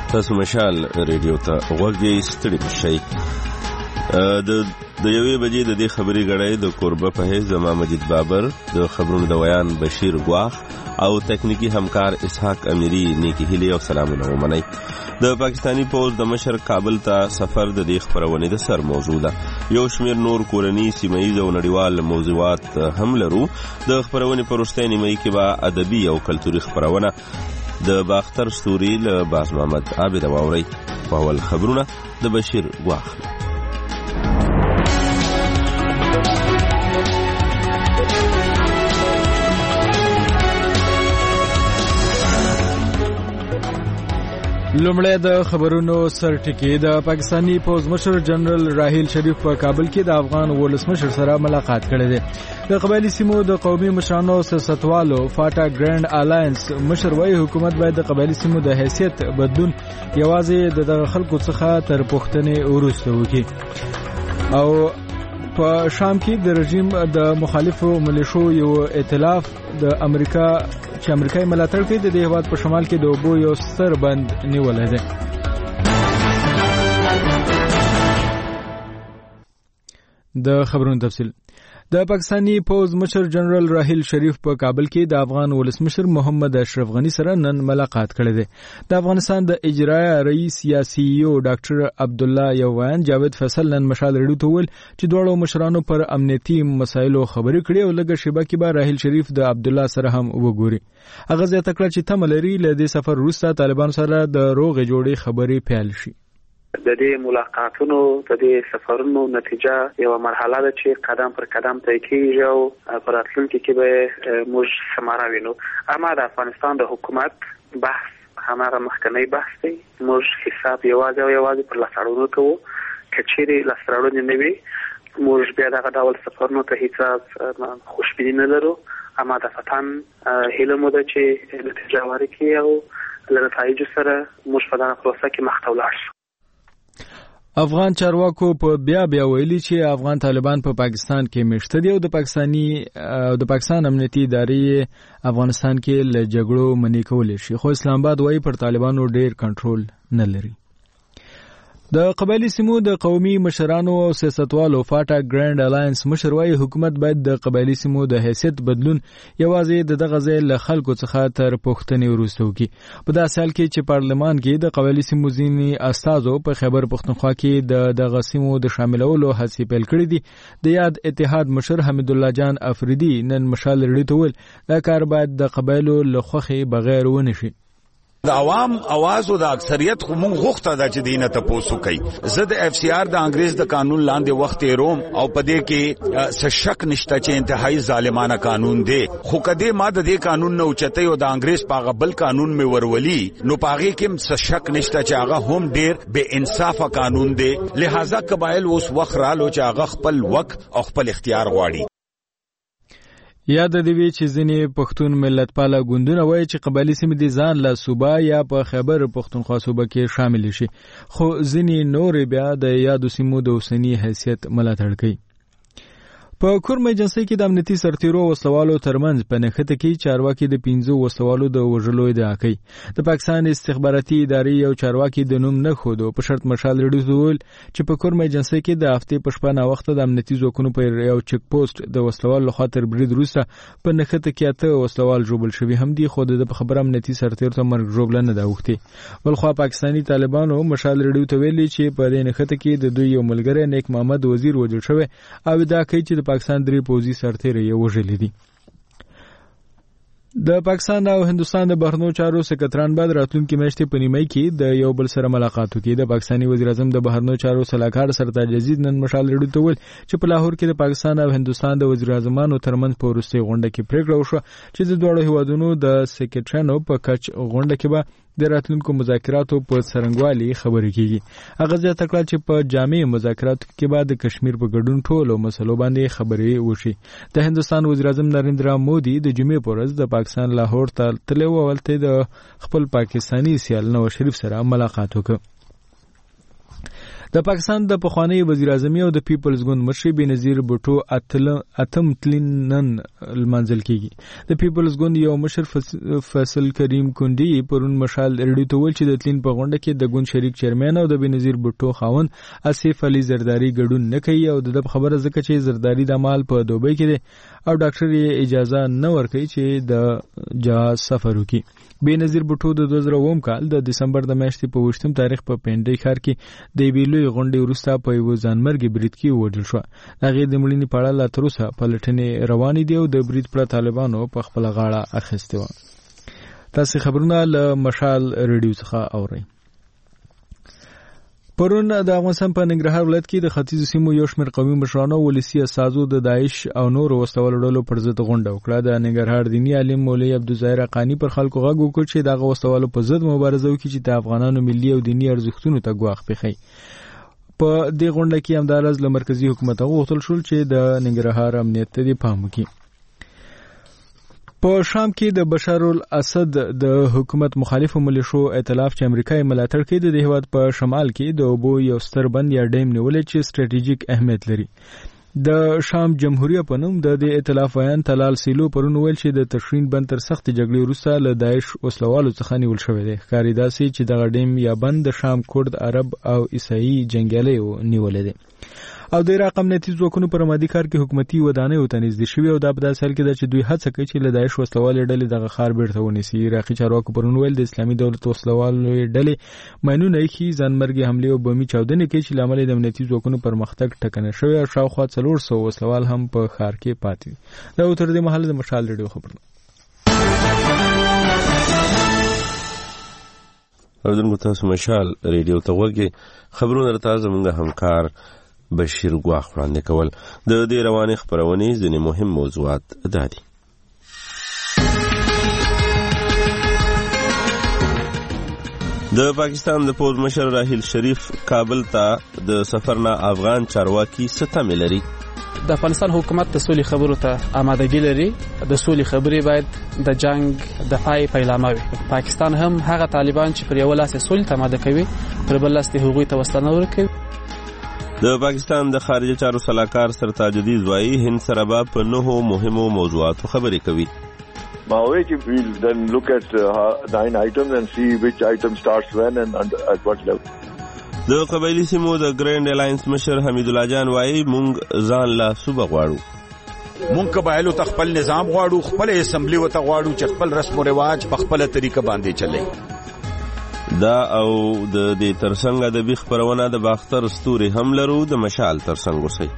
تاسو مشال ریډیو ته غوږی ستړي مشئ. د یوې بجې د دې خبري غړی د کوربه په حیث زما مجید بابر، د خبرونو د ویان بشیر ګواخ او تکنیکی همکار اسحاق امیری نیکی هیلی او سلامونه ومنئ. د پاکستانی پوز د مشر کابل ته سفر د دې خبرونې د سر موضوع ده. یو شمیر نور کورنی سیمایي او نړیوال موضوعات هم لرو. د خبرونې په وروستۍ نیمه کې به ادبي او کلتوري خبرونه د باختر ستوري له باز محمد عابد واوري. په اول خبرونه د بشیر ګواخ. لومړی د خبرونو سرټکی. د پاکستانی پوز مشر جنرال راحیل شریف په کابل کې د افغان ولسمشر سره ملاقات کړی دی. د قبایلی سیمو د قومي مشرانو سیاستوالو فاټا ګرانډ الاینس مشر وايي حکومت باید د قبایلی سیمو د حیثیت بدلون یوازې د خلکو څخه تر پوښتنې وروسته وکړي. او په شام کې د رژیم د مخالفو ملیشو یو ائتلاف د امریکای ملاتړ کوي. د دې هیواد په شمال کې د اوبو یو ستر بند نیولای دی. د خبرونو تفصیل. د پاکستانی پوز مشر جنرال راحیل شریف په کابل کې د افغان ولسمشر محمد اشرف غنی سره نن ملاقات کړی دی. د افغانستان د اجرایه رئیس یا سی ای او ډاکټر عبد الله یوان جاوید فیصل نن مشال ریډیو ته ویل چې دواړو مشرانو پر امنیتي مسایلو خبرې کړې او لږه شیبه کې به راحیل شریف د عبد الله سره هم وګوري. هغه زیاته کړه چې تمه لري له دې سفر وروسته طالبان سره د روغې جوړې خبرې پیل شي. د دې ملاقاتونو د دې سفرونو نتیجه یو مرحله ده چې قدم پر قدم طی کیږي او په راتلونکي کې به موږ ثمره وینو. اما د افغانستان د حکومت بحث هماغه مخکنی بحث دی. موږ حساب یوازې پر لاسوړونو کوو. کچېرې لاسوړونه نه وي موږ بیا دغه ډول سفرونو ته هیڅ خوشبیني نه لرو. اما د وطن هیله مو ده چې نتیجه ورکړي او له نتایجو سره موږ په دغه پروسه کې مخته ولاړ شو. افغان چارواکو په بیا ویلي چې افغان طالبان په پاکستان کې مشته دي او د پاکستان امنیتي ادارې افغانستان کې له جګړو منې کولې شي، خو اسلام آباد وايي پر طالبانو ډیر کنټرول نه لري. د قبایلی سیمو د قومي مشرانو او سیاستوالو فاټا ګرانډ الاینس مشر وايي حکومت باید د قبایلی سیمو د حیثیت بدلون یوازې دغه ځای له خلکو څخه تر پوښتنې وروسته وکړي. په داسې حال کې چې پارلمان کې د قبایلی سیمو ځینې استازو په خیبر پښتونخوا کې دغه سیمو د شاملولو هڅې پیل کړې دي. د یاد اتحاد مشر حمید الله جان افریدي نن مشال ریډیو ته ویل دا کار باید د قبایلو له خوښې بغیر ونه شي. د عوام आवाज او د اکثریت خو مونږ غوښته ده چې دینه ته پوسو کوي. زه د اف سی آر د انګریز د قانون لاندې وخت روم او پدې کې څه شک نشته چې انتهایی ظالمانه قانون دی. خو کده ما د دې قانون نه اوچته او د انګریز په بل قانون می ورولي نو پاغه کې څه شک نشته چې هغه هم ډیر بے انصافه قانون دی. لہذا قبایل اوس وخت رالو چې هغه خپل وخت او خپل اختیار غواړي. یاد دی وی چې ځینې پښتون ملت پاله ګوندونه وایي چې قبایلی سیمې د ځان له صوبه یا په خیبر پښتونخوا صوبه کې شامل شي، خو ځینې نور بیا د یادو سیمو د اوسنی حیثیت ملاتړ کوي. په کورمه ایجنسی کې د امنیتي سرتیرو وسوالو ترمنځ په نښته کې چارواکي د 15 وسوالو د وژلو ادعا کوي. د پاکستان استخباراتي ادارې یو چارواکي د نوم نه خودو په شرط مشال ریډیو ویل چې په کورمه ایجنسی کې د هفته په شپه نا وخت د امنیتي ځواکونو په یو چک پوسټ د وسوال له خاطر برید وروسته په نښته کې اته وسوال جوړل شوی هم دي، خو د خبر امنیتي سرتیر ته مرګ جوړل نه دا وخته. بلخو پاکستانی طالبانو مشال ریډیو ته ویلي چې په دې نښته کې د دوی یو ملګری نیک محمد وزیر وژل شوی او دا کوي چې پاکستان درې پوزي سرتیر یې وژلې دي. د پاکستان او هندستان د بهرنیو چارو سکرټران بعد راتلونکي میاشتې په نیمه کې د یو بل سره ملاقات وکړي. د پاکستاني وزیر اعظم د بهرنیو چارو سلاکار سرتاج عزیز نن مشال ریډیو ته ویل چې په لاهور کې د پاکستان او هندستان د وزیر اعظمانو ترمنځ په وروستۍ غونډه کې پریکړه وشوه چې د دوه هیوادونو د سکرټرانو په کچ غونډه کې به د راتلونکو مذاکراتو په څرنګوالي خبرې کیږي. هغه زیاته کړه چې په جامع مذاکراتو کې به د کشمیر په ګډون ټولو مسلو باندې خبرې وشي. د هندستان وزیر اعظم نریندرا مودي د جمعې په ورځ د پاکستان لاهور ته تللی و او هلته د خپل پاکستاني سیال نواز شریف سره ملاقات وکړ. د پاکستان د پخوانی وزیر اعظم او د پیپلز ګوند مشر بېنظیر بوټو اتم تلین نن لمانځل کیږي. د پیپلز ګوند یو مشر فیصل کریم کندی پرون مشال ریډیو ته ویل چې د تلین په غونډه کې د ګوند شریک چیرمن او د بېنظیر بوټو خاوند اسف علي زرداری ګډون نه کوي او د خبره ځکه چې زرداری د مال په دوبۍ کې دی او ډاکټر یې اجازه نه ورکوي چې د جهاز سفر وکړي. بېنظیر بوټو د 2009 کال د دسمبر د میاشتې په 8 تاریخ په پینډۍ ښار کې د یوې لویې غونډې وروسته په یوه ځانمرګي برید کې ووژل شوه. د هغې د مړینې په اړه لا تر اوسه پلټنې روانې دي او د برید پړه طالبانو په خپله غاړه اخیستې وه. تاسې خبرونه له مشال ریډیو څخه اورئ. پرون د افغانستان په ننګرهار ولایت کې د ختیځو سیمو یو شمېر قومي مشرانو او ولسي اساسو د داعش او نورو وسلوالو ډلو پر ضد غونډه وکړه. د ننګرهار دیني عالم مولوي عبدالظاهر حقاني پر خلکو غږ وکړ چې دغه وسلوالو په ضد مبارزه وکړي چې د افغانانو ملي او دیني ارزښتونو ته ګواښ پېښوي. په دې غونډه کې همداراز له مرکزي حکومت غوښتل شول چې د ننګرهار امنیت ته دې پام وکړي. په شام کې د بشار الاسد د حکومت مخالفو ملیشو ائتلاف چې امریکا یې ملاتړ کوي د هېواد په شمال کې د اوبو یو ستر بند یا ډیم نیولې چې سټریټیجیک اهمیت لري. د شام جمهوریه په نوم د دې ائتلاف ویان تلال سیلو پرون ویل چې د تشرین بند تر سخت جګړې وروسته له داعش وسلوالو څخه نیول شوی دی. ښکاري داسې چې دغه ډیم یا بند د شام کورد عرب او عیسائی جنګیالیو نیولی دی. او د عراق امنیتي ځواکونو پر رمادي کار کې حکومتي ودانیو ته نږدې شوي او دا په داسې حال کې ده چې دوی هڅه کوي چې له داعش وسلوالې ډلې دغه ښار بیرته ونیسي. عراقي چارواکو پرون ویل د اسلامي دولت وسلوالې ډلې ماینونه ایښي ځانمرګي حملې او بمي چاودنې کوي چې له امله د امنیتي ځواکونو پرمختګ ټکنی شوی او شاوخوا 400 وسلوال هم په ښار کې پاتې دي. دا تر دې مهاله د مشال ریډیو خبرونه. اوردونکو تاسو مشال ریډیو ته وګورئ. خبرونه راته زموږ همکار بشیر ګواخ وړاندې کول. د دې روانې خپرونې ځینې مهم موضوعات دا دي. د پاکستان د پوځ مشر راحیل شریف کابل ته د سفر نه افغان چارواکي څه تمې لري؟ د افغانستان حکومت د سولې خبرو ته آمادګي لري. د سولې خبرې باید د جنگ د پای پیلامه وي. پاکستان هم هغه طالبان چې پر یو لاس سولې ته آماده کوي پر بل لاس ته هغوی ته وسلې نه ورکوي. د پاکستان د خارجه چارو سلاکار سرتاج عزیز وایي هند سره به په 9 مهمو موضوعاتو خبرې کوي. We'll then look at 9 items and see which item starts when and at what level. د قبایلی سیمو د ګرینډ الاینس مشر حمید الله جان وایي مونږ ځان لا صوبه غواړو. مونږ قبایلو ته خپل نظام غواړو، خپل اسمبلی وته غواړو چې خپل رسم او رواج په خپل طریقه باندې چلي. دا او د دې ترڅنګ ادبي خبرونه د باختر ستوري هم لرو. د مشال ترڅنګ اوسئ.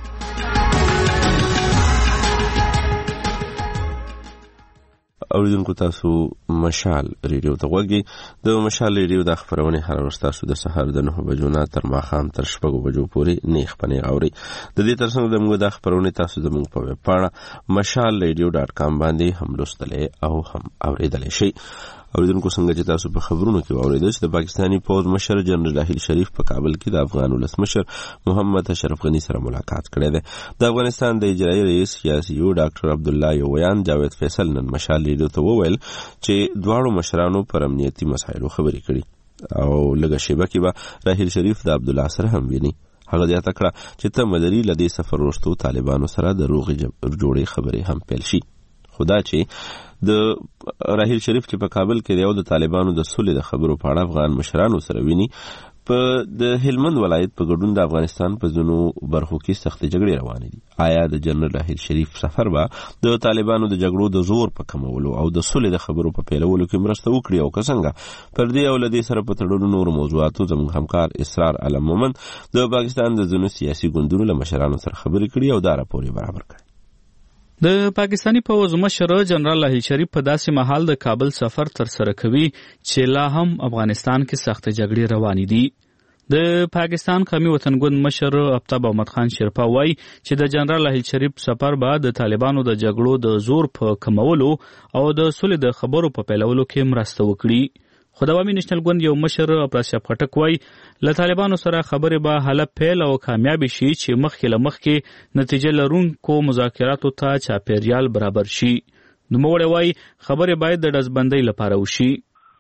اوریدونکو تاسو مشال ریډیو ته وګورئ. د مشال ریډیو د خبرونه هر ورځ تاسو د سحر د 9 بجو نه تر ماښام تر 6 بجو پورې نیخ پنې اورئ. د دې ترڅنګ د موږ د خبرونه تاسو زموږ په ویب پاڼه mashalradio.com باندې هم لوستلې او هم اوریدلای شئ. اوریدونکو څنګه چې تاسو په خبرونو کې واوریدل چې د پاکستانی پوځ مشر جنرال راحیل شریف په کابل کې د افغان ولس مشر محمد اشرف غنی سره ملاقات کړی دی. د افغانستان د اجرایي رئیس سیاسي ډاکټر عبدالله یویان جاوید فیصل نن مشال ریډیو ته وویل چې دواړو مشرانو پر امنیتي مسایلو خبرې کړي او لږه شیبه کې به راحیل شریف د عبدالله سره هم ویني. هغه زیاته کړه چې ته مدري له دې سفر وروسته طالبانو سره د روغې جوړې خبرې هم پیل شي. خدا چې د راحیل شریف چې په کابل کې دی او د طالبانو د سولې د خبرو په اړه افغان مشرانو سره ویني. په د هلمند ولایت په ګډون د افغانستان په ځینو برخو کې سختې جګړې روانې دي. آیا د جنرال راحیل شریف سفر به د طالبانو د جګړو د زور په کمولو او د سولې د خبرو په پیلولو کې مرسته وکړي او که څنګه؟ پر دې او له دې سره په تړلو نورو موضوعاتو زموږ همکار اسرار علم مومند د پاکستان د ځینو سیاسي ګوندونو له مشرانو سره خبرې کړي او دا راپور یې برابر کړی. د پاکستانی پوځ مشر جنرال راحیل شریف په داسې مهال د کابل سفر تر سره کوي چې لا هم افغانستان کې سخت جګړې روانې دي. د پاکستان قومي وطنګوند مشر آفتاب احمد خان شیرپا وایي چې د جنرال راحیل شریف سفر به د طالبانو د جګړو د زور په کمولو او د سولې د خبرو په پیلولو کې مرسته وکړي. خو د عوامي نېشنل ګوند یو مشر افراسیاب خټک وایي له طالبانو سره خبرې به هله پیل او کامیابې شي چې مخکې له مخکې نتیجه لرونکو مذاکراتو ته چاپیریال برابر شي. نوموړی وایي خبرې باید د ډزبندۍ لپاره وشي.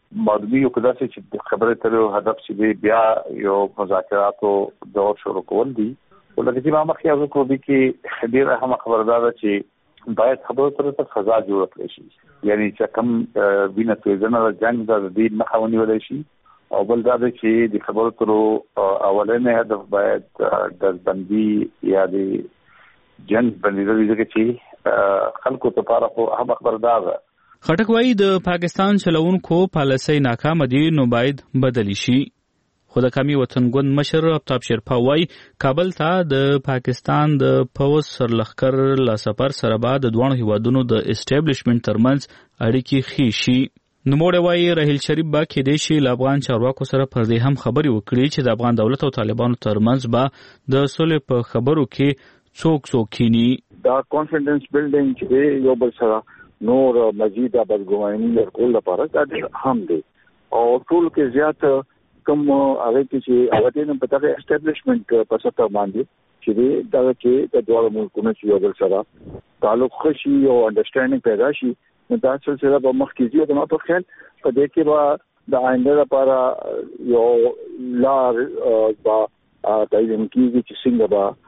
معلومی یو کدا چې خبره تر هدف چې بیا یو مذاکراتو دور شروع کول دي ولکه چې ما مخکې اوس کو دي کې ډیره هم خبردار چې باید خبرو تر ته فضا جوړ کړی شي یعنی چې کم وینه توزنه جنگ د دې مخاوني ولې شي او بل دا چې د خبرو تر اولنې هدف باید د بندي یا د جنگ بندیدل دي چې خلکو ته لپاره خو هم خبردار ده. خټک وايي د پاکستان چلوونکو پالیسي ناکام دي نو باید بدلی شي. خو د قومي وطنګوند مشر آفتاب شیرپا وايي کابل ته د پاکستان د پوځ سرلښکر له سفر سره بعد د دوه هیوادونو د اسټابلیشمنت ترمنځ اړیکې ښې شي. نوموړی وايي راحیل شریف به کېدای شي له افغان چارواکو سره پر دې هم خبرې وکړي چې د افغان دولت او طالبانو ترمنځ به د صلح په خبرو کې څوک کینی. دا کانفیډنس بلډینګ چې یو بل سره نور مزید بدګماني ورکول لپاره دا هم دی او ټول کې زیات کوم هغه چې هغه د پټه اسټابلیشمنت په سطح باندې چې دا کې د دوه ملکونو چې یو بل سره تعلق خشي او انډرستانډینګ پیدا شي نو دا سلسله به مخکې ځي او په خیال په دې کې به د آینده لپاره یو لار با تعین کیږي چې څنګه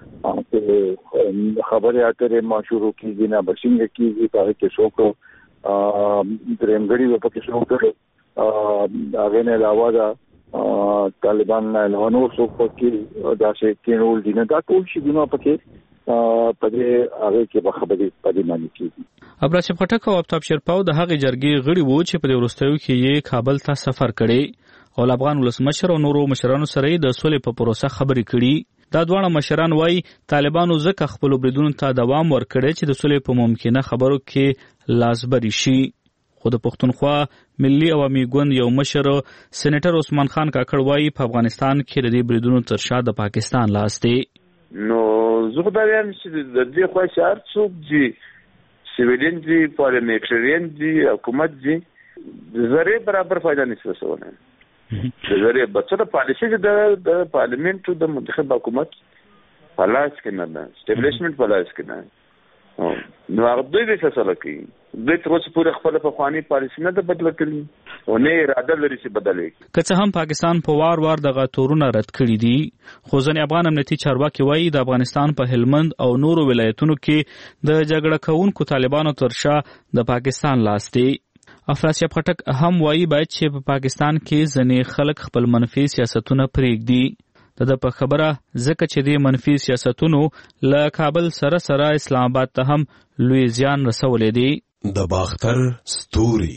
به خبرې اترې مشورو کیږي نه به څنګه کیږي په کې څوک درېمګړي په کې څوک هغه نه علاوه دا طالبان نه له څوک په کې داسې کېنول دي نه دا ټول شي دنه په کې په دې هغه کې به خبرې پدې معنی کیږي. ابراهیم خټک او آفتاب شیرپاو د هغې جرګې غړي وو چې په دې وروستیو کې یې کابل ته سفر کړی او افغان ولسمشر او نورو مشرانو سره د سولې په پروسه خبرې کړي. دا دواړه مشران وايي طالبانو ځکه خپل بریدونو ته دوام ورکړي چې د سولې په ممکنه خبرو کې لاسبري شي. خو د پښتونخوا ملي عوامي ګوند یو مشر سېنیټر عثمان خان کاکړ وايي په افغانستان کې د دې بریدونو تر شا د پاکستان لاس دی. نو زه دا وایم چې د دې خو شهر څوک دي سیویلین دي پارلیمنټریان دي حکومت دي زری برابر فائدہ نشي رسونه زری بچره پالیسي د پارلیمنت د منتخب حکومت پالاس کې نه ده اسټابلیشمنت پالاس کې نه نو هغه دوی فیصله کوي دوی تر اوسه پورې خپل په خواني پالیسي نه ده بدله کړې او نه اراده لري چې بدلې. که څه هم پاکستان په وار دغه تورونه رد کړي دي خو ځینې افغان امنیتي چارواکي وایي د افغانستان په هلمند او نورو ولایتونو کې د جګړه کوونکو طالبانو تر شا د پاکستان لاس دی. افراسیاب خټک هم وایي باید چې په پاکستان کې ځینې خلک خپل منفي سیاستونه پرېږدي. د په خبره ځکه چې د منفي سیاستونو له کابل سره اسلام آباد ته هم لوی زیان رسولی دی. د باختر ستوري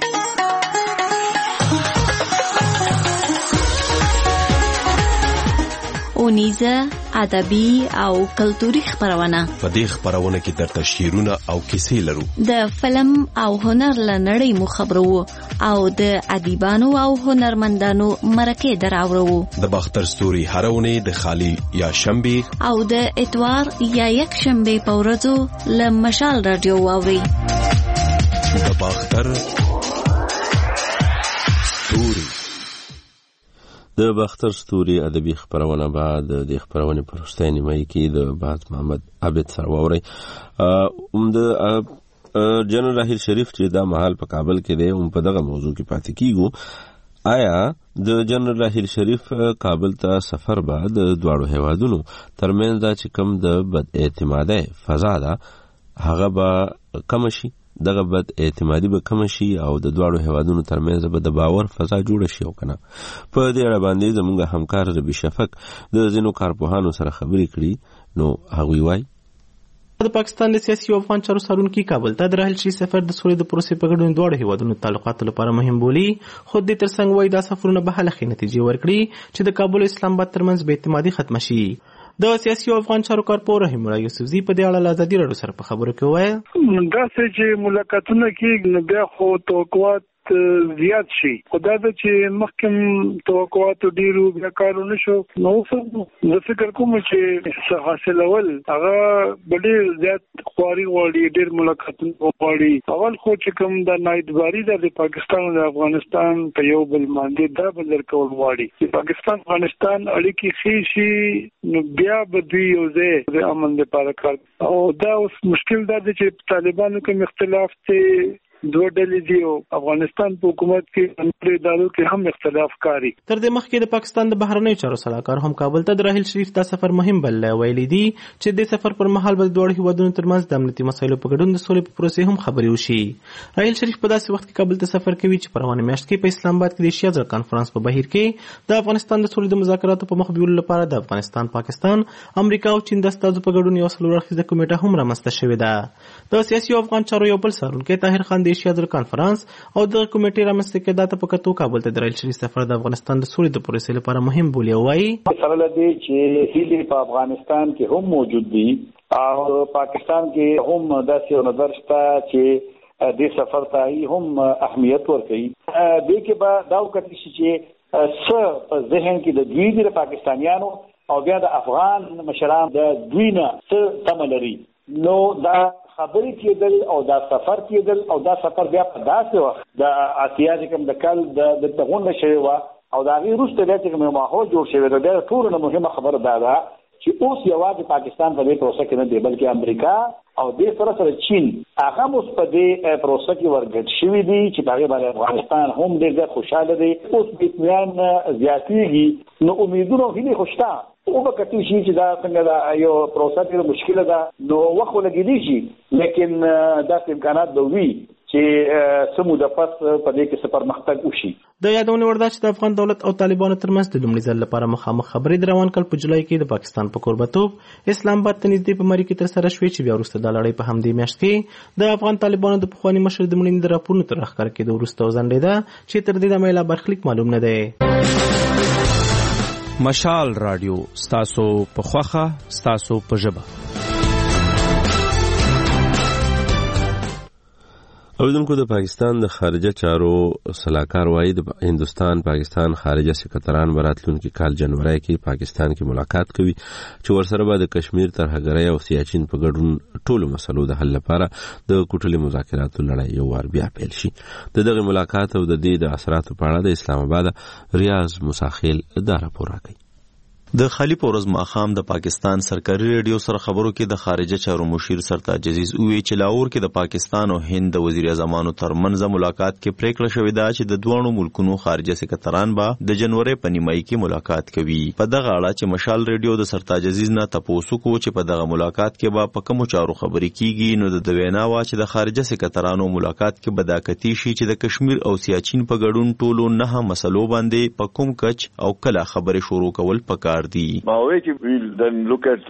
اونیزه ادبي او کلتوري خبرونه. په دې خبرونه کې درته شعرونه او کیسې لرو. د فلم او هنر لنړۍ مو خبرو او د ادیبانو او هنرمندانو مرکه دراوړو. د باختر ستوري هرونه د خالی یا شنبه او د اتوار یا یک شنبه په ورځو له مشال رادیو واوري. د باختر ستوري د باختر ستوري ادبي خبرونه بعد د خبرونه په وروستۍ نیمه کې د باز محمد عابد سره واوري. د جنرال راحیل شریف چې دا مهال په کابل کې دی په دغه موضوع کې پاتې کیږو. آیا د جنرال راحیل شریف کابل ته سفر بعد د دواړو هیوادونو ترمنځ دا چې کوم د بد اعتمادۍ فضا ده هغه به کم شي دغه بد اعتمادي به کم شي او د دواړو هیوادونو ترمنځ به د باور فضا جوړه شي او کنه. په دې اړه باندې زموږ همکار ربی شفق د ځینو کارپوهانو سره خبرې کړي نو هغوی وایي د پاکستان د سیاسي او افغان چارو څارونکي کابل ته د راحیل شریف سفر د سولې د پروسې په ګډون دواړو هیوادونو تعلقاتو لپاره مهم بولي. خو د دې ترڅنګ وایي دا سفرونه به هله ښې نتیجې ورکړي چې د کابل او اسلام آباد ترمنځ بې اعتمادي ختمه شي. د سیاسي او افغان چارو کارپوه رحیم الله یوسفزي په دې اړه له ازادي راډیو سره په خبرو کې وویل دا چې ملاقاتونه کې بیا خو توقعات زیات شي خدا د چې مخکم توقعات ډیرو بیا کارونه شو نو زه فکر کوم چې حاصلول هغه ډیر زیات خواري وړي ډیر ملاقاتونه وړي. اول خو چې کوم د نایدباری د پاکستان او افغانستان په یو بل باندې دا بدل کول وړي چې پاکستان افغانستان اړیکې ښې شي نو بیا به دوی یو ځای د امن لپاره کار او دا اوس مشکل ده چې طالبانو کوم اختلاف ته دوه ډلې دي او افغانستان په حکومت کې انتر ادارو کې هم اختلاف کاری. تر دې مخکې د پاکستان د بهرنیو چارو سلاکار هم کابل ته د راحیل شریف دا سفر مهم بللی ویلي دي چې د سفر پر مهال به د دواړو هیوادونو ترمنځ د امنیتي مسایلو په ګډون د سولې په پروسې هم خبرې وشي. راحیل شریف په داسې وخت کې کابل ته سفر کوي چې په روانه میاشت کې په اسلام آباد کې د ایشیا ځل کانفرنس په بهیر کې د افغانستان د سولې د مذاکراتو په مخ بیولو لپاره د افغانستان، پاکستان، امریکا او چین د استازو په ګډون یو څلور اړخیزه کمیټه هم رامنځته شوې ده. د سیاسي او افغان چارو یو بل څارونکی طاهر خان د ایشیا ځل کانفرنس او د کمیټې رامنځته کېدا ته په کتو کابل ته د راحیل شریف سفر د افغانستان د سولې د پروسې لپاره مهم بولي. وایي سره لدی چې هیلې په افغانستان کې هم موجود دي او پاکستان کې هم داسې نظر شته چې د سفر ته هم اهمیت ورکړي. د کې به دا وکړي چې څه په ذهن کې د دوی د پاکستانیانو او بیا د افغان مشران د دوی نه څه تمه لري. نو دا خبرې کېدل او دا سفر کېدل او دا سفر بیا په داسې وخت د آسیا چې کوم د کال د تغونډه شوی و او دا غي روسته بیا چې کوم ماحول جوړ شوی دا ټول نه مهمه خبره ده چې اوس یوازې پاکستان په دې پروسه کې نه دی بلکې امریکا او د سره چین هغه اوس په دې پروسه کې ورګډ شوی دي چې هغه باندې افغانستان هم ډېر خوشاله دی. اوس د اطمینان زیاتېږي نو امیدونه هلي خوشتا او به کتي شي چې دا څنګه دا یو پروسه ډېر مشکله ده نو وخت ولګېدي شي لیکن دا امکانات به وي چې سمو د پس په دې کې پرمختګ وشي. د یادونه ورده چې د افغان دولت او طالبانو ترمنځ د لومړي ځل لپاره مخامخ خبرې د روان کال په جولای کې د پاکستان په کوربتوب اسلام آباد ته نږدې په مری کې تر سره شوې چې بیا وروسته د لړۍ په همدې میاشت کې د افغان طالبانو د پخواني مشر د مړینې د راپورونو تر راښکاره کېدو وروسته وځنډېده چې تر دې دمه لا برخلیک معلوم نه دی. مشال رادیو ستاسو په خوخه ستاسو په ژبه. اوریدونکو د پاکستان د خارجه چارو سلاکار وایي د هندستان پاکستان خارجه سکرتران براتلونکي کال جنوري کې پاکستان کې ملاقات کوي چې ورسره به د کشمیر ترهګرۍ او سیاچین په ګډون ټولو مسلو د حل لپاره د کوټلي مذاکراتو لړۍ یو وار بیا پیل شي. دغه ملاقات او د دې د اثراتو په اړه د اسلام آباد ریاض مساخیل دا راپور راکړي. د خالی پورز ماخام د پاکستان سرکاري ریډیو سره خبرو کې د خارجه چارو مشیر سرتاج عزیز وی چې لاهور کې د پاکستان او هند د وزیر اعظمانو ترمنځ ملاقات کې پریکړه شوې ده چې د دوه ملکونو خارجه سکرتران به د جنوري په نیمایي کې ملاقات کوي. په دغه اړه چې مشال ریډیو د سرتاج عزیز نه تاسو کو چې په دغه ملاقات کې به په کوم چارو خبرې کیږي نو د وینا وا چې د خارجه سکرترانو ملاقات کې بداکتی شي چې د کشمیر او سیاچین په ګډون ټولو نه مسلو باندې په کوم کچ او کله خبرې شروع کول پکار دي. We'll then look at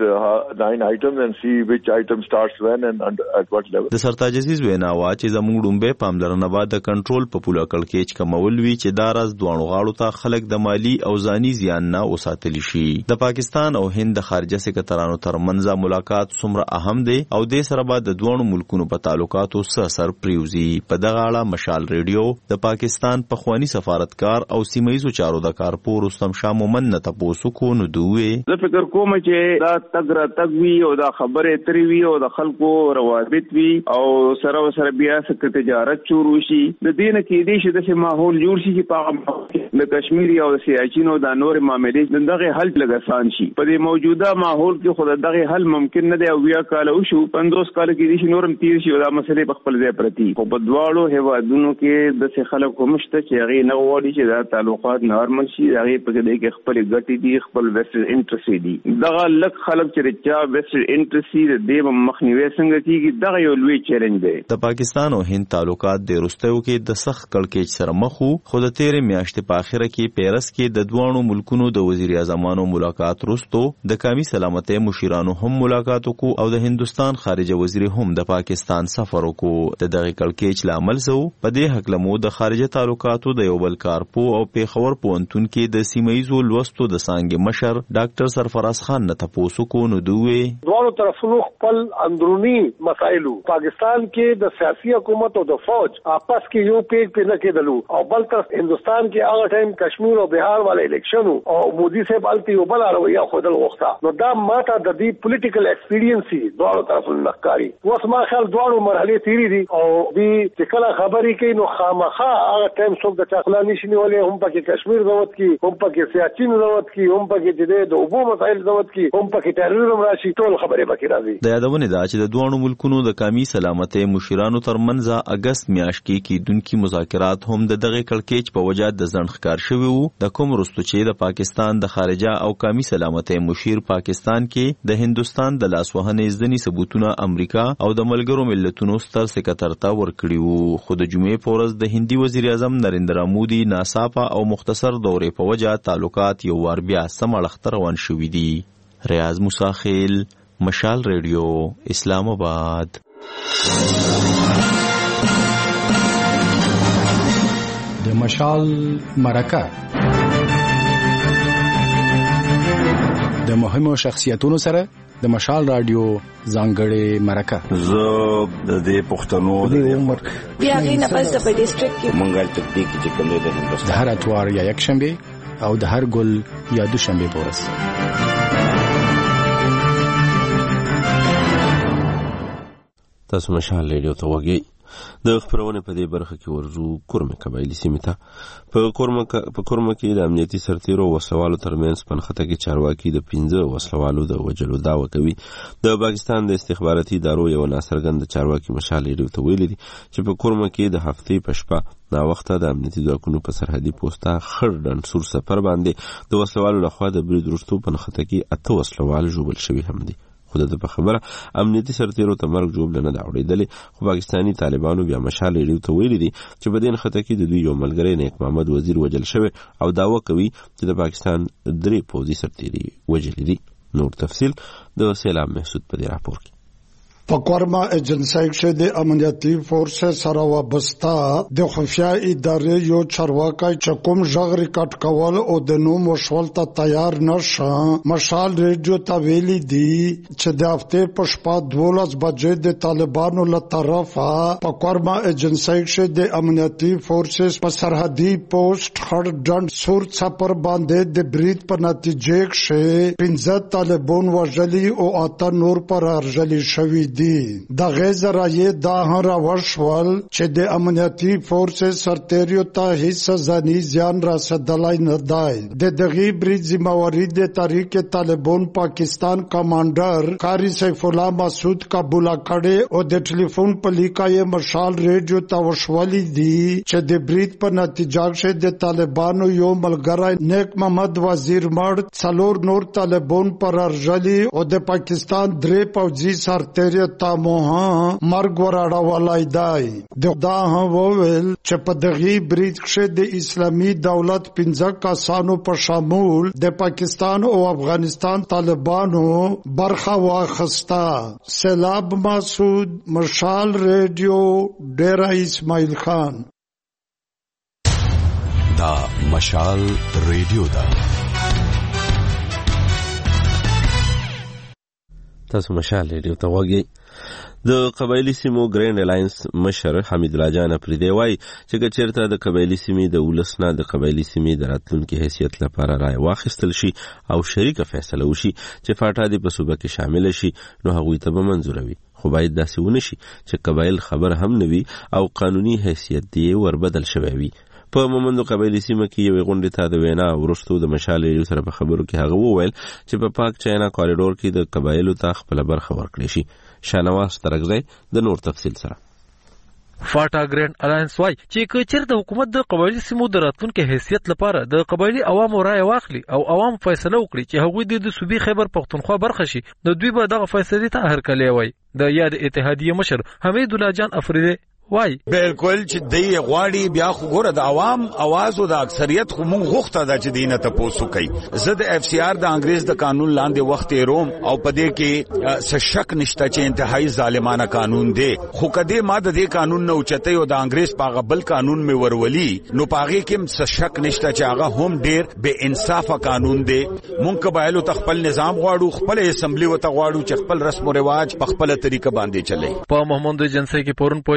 9 items and see which item starts when and at what level. د سرتاج عزیز وینا وا چې زموږ ډومبه پاملرنه بعد د کنټرول په پوله کړکېچ کمول وی چې داراز دوانو غاړو ته خلک د مالی او ځاني زیان نه وساتل شي. د پاکستان او هند د خارجه سکرترانو ترمنځ ملاقات څومره اهم دی او د سره بعد د دوه ملکونو په تعلقاتو څه اثر پریوزي. په دغه اړه مشال ریډیو د پاکستان پخوانی سفارتکار او سیمایي چارو د کارپور رستم شاه مومن نه تاسو کو نو دوی زه فکر کوم چې دا تګ وی او دا خبره تری وی او د خلکو روابط وی او سره بیا سره تجارت شروع شي. د دین کې دې چې د ماحول جوړ شي چې په د کشمیر او سیاچین او د نور معاملې دغه حل لګسان شي. په دې موجوده ماحول کې خود دغه حل ممکن نه دی او بیا کال او شو 15 کال کې دې نورم تیر شي او دا مسلې په خپل ځای پرتی. په بدواړو هوادونو کې د خلکو مشته چې هغه نه وړي چې دا تعلقات نارمل شي. هغه په دې کې خپل ګټې دي خپل ویسټ انټرست دي. دغه لک خلک چې چا ویسټ انټرست دي د مخنیوي څنګه کیږي دغه یو لوی چیلنج دی. د پاکستان او هند تعلقات د روستیو کې د سخت کړکېچ سره مخ وو خو د تیرې میاشتې په اخره کې پیرس کې د دوه ملکونو د وزیر اعظمانو ملاقات وروسته د قومي سلامتۍ مشیرانو هم ملاقات وکړو او د هندستان خارجه وزیر هم د پاکستان سفر وکړو. د دغه کړکېچ لامل سو په دې حق لمو د خارجه تعلقاتو د یو بل کارپو او پیښور پوهنتون کې د سیمایي لوستو د څانګې مشر ډاکټر سرفراز خان نه تاسو کو نو دوی دوه طرفونو خپل اندرونی مسایل پاکستان کې د سیاسي حکومت او د فوج آپس کې یو پیګ نه کېدلو او بل طرف هندستان کې هغه ټایم کشمیر او بهار والے الیکشن او مودي صاحب التی یو بل رویه خودل وخته نو دا ماته د دې پولیټیکل ایکسپیرینس دوه طرفونو نکاري اوس ما خیال دوه مرحله تیری دي او دې چې کله خبرې کوي نو خامخا هغه ټایم څوک د چاخلانی شنی ولې هم پکې کشمیر ضرورت کی هم پکې سیاچین ضرورت کی هم پکې کې چې د اوبو مسایل زموږ کې هم پکې ټیرریزم راشي ټول خبره پکې راځي. د یادونه ده چې د دوه ملکونو د قومي سلامتۍ مشرانو ترمنځ اگست میاشت کې کیدونکو مذاکرات هم د دغه کړکېچ په وجه د ځنډ ښکار شوی وو. د کوم وروسته چې د پاکستان د خارجه او قومي سلامتۍ مشیر پاکستان کې د هندستان د لاسوهنې ځینې ثبوتونه امریکا او د ملګرو ملتونو ستر سکرټر ته ورکړي وو. خو د جمعې په ورځ د هندي وزیر اعظم نریندرا مودي ناڅاپه او مختصر دورې په وجه تعلقات یو وار بیا سم اړخ روان شوي دي. ریاض موساخیل، مشال ریډیو، اسلام آباد. د مشال مرکه د مهمو شخصیتونو سره د مشال رادیو ځانګړې مرکه. زه د دې پښتنو د عمر بیا غینه پس په ډیسټریکټ کې منګل تکتیک چې کوم د هندوستان د هر اتوار یا یک شنبه او د هر ګل یا دوشنبه پورس. تاسو مشال ریډیو ته وګورئ. د خبرونه په دې برخه کې ورزو کورمه قبایلی سیمه ته په کورمه کې د امنیتي سرتیرو وسلوالو ترمنځ پنخته کې چارواکي د 15 وسلوالو د وجلو داوا کوي. د پاکستان د استخباراتي ادارو یو ناڅرګند چارواکي مشال ریډیو ته ویلي چې په کورمه کې د هفتې په شپه نا وخته د امنیتي ځواکونو په سرحدي پوسټه خړ ډنسور سفر باندې د وسلوالو لخوا د برید وروسته پنخته کې 8 وسلوال ژوبل شوي هم دي. خو د په خبره امنیتي سرتیرو ته مرګ جوړ نه دا اورېدلې. خو پاکستاني طالبانو بیا مشال ریډیو ته ویلي دي چې په دې خطه کې د دوی یو ملګری نیک محمد وزیر وجل شوی او داوا کوي چې د پاکستان 3 پوځي سرتیري وجل دي. نور تفصیل د سلام محسود په دې راپور کې. پکورما ایجنسی کې د امنیتي فورسز سره وابسته د خفیه ادارې یو چارواکي چې کوم ژغ ریکارډ کول او د نوم وشول ته تیار نشه مشال ریډیو ته ویلي دي چې د هفته په شپه 12 بجې د طالبانو له طرفه پکورما ایجنسی کې د امنیتي فورسز په سرحدي پوسټ خړ ډنډ سور څپر باندې د برید په نتیجه کې 15 طالبان وژلي او 8 نور پر ارجلي شوي دي. د غیر رایې دا هر ورشول چې د امنیتي فورسز سرتیریو ته هیڅ ځاني زیان رسیدلای نه دی. د دغه برید ذمہواری د تحریک طالبان پاکستان کمانډر قاری سیف الله مسعود قبول کړي او د ټلیفون په لیکای مشال ریډیو ته وشولې دي چې د برید په نتیجه کې د طالبانو یو ملګری نیک محمد وزیر مړ 4 نور طالبان پر ارجلي او د پاکستان 3 پوځي سرتیري تاموها مرګ وراړولای دی. دا وویل چې په دغه برید کې د اسلامي دولت 15 کسانو په شامول د پاکستان او افغانستان طالبانو برخه واخسته. سلام مسعود، مشال ریډیو، ډیرا اسماعیل خان. دا مشال ریډیو دا تاسو مشال ریډیو ته وګورئ. د قبایلی سیمو ګرینډ الاینس مشر حمید الله جان پردی وای چې چیرته د قبایلی سیمې د ولسنه د قبایلی سیمې د راتلونکي حیثیت لپاره رائے واخیستل شي او شریکه فیصله وشي چې فاټا د په صوبه کې شامل شي نو هغوی ته به منظوروي. خو باید داسې ونه شي چې قبایل خبر هم نه وي او قانوني حیثیت یې وربدل شوی وي. په مومندو قبایلی سیمه کې یو غونډه ته د وینا ورستو د مشال ریډیو سره په خبرو کې هغه وویل چې په پاک چاینا کوریډور کې د قبایلو ته خپل برخه ورکړي شي. شانواز ترغزی د نور تفصیل سره. فاټا ګرینډ الاینس وای چې کچیر د حکومت د قبایلی سیمو د راتلونکي حیثیت لپاره د قبایلی عوامو رائے واخلي او عوام فیصله وکړي چې هغوی د صوبې خیبر پختونخوا برخه شي نو دوی به دغه فیصله ته هرکلی وای. د یاد اتحادیه مشر حمید الله جان افریدی وای بالکل چې دی غواړي بیا خو ګوره د عوام आवाज او د اکثریت خو مونږ غوښته ده چې دینه ته پوسو کوي. زه د اف سی آر د انګریز د قانون لاندې وخت روم او پدې کې څه شک نشته چې انتهایی ظالمانه قانون دی. خو کدی ما د دې قانون نه اوچته او د انګریز په بل قانون می ورولي نو پاغه کې څه شک نشته چې هغه هم ډیر بے انصافه قانون دی. مونږ قبایلو خپل نظام غواړو، خپل اسمبلی وته غواړو چې خپل رسم او رواج په خپل طریقه باندې چلي. په محمد جنسي کې پورن په یو جرګه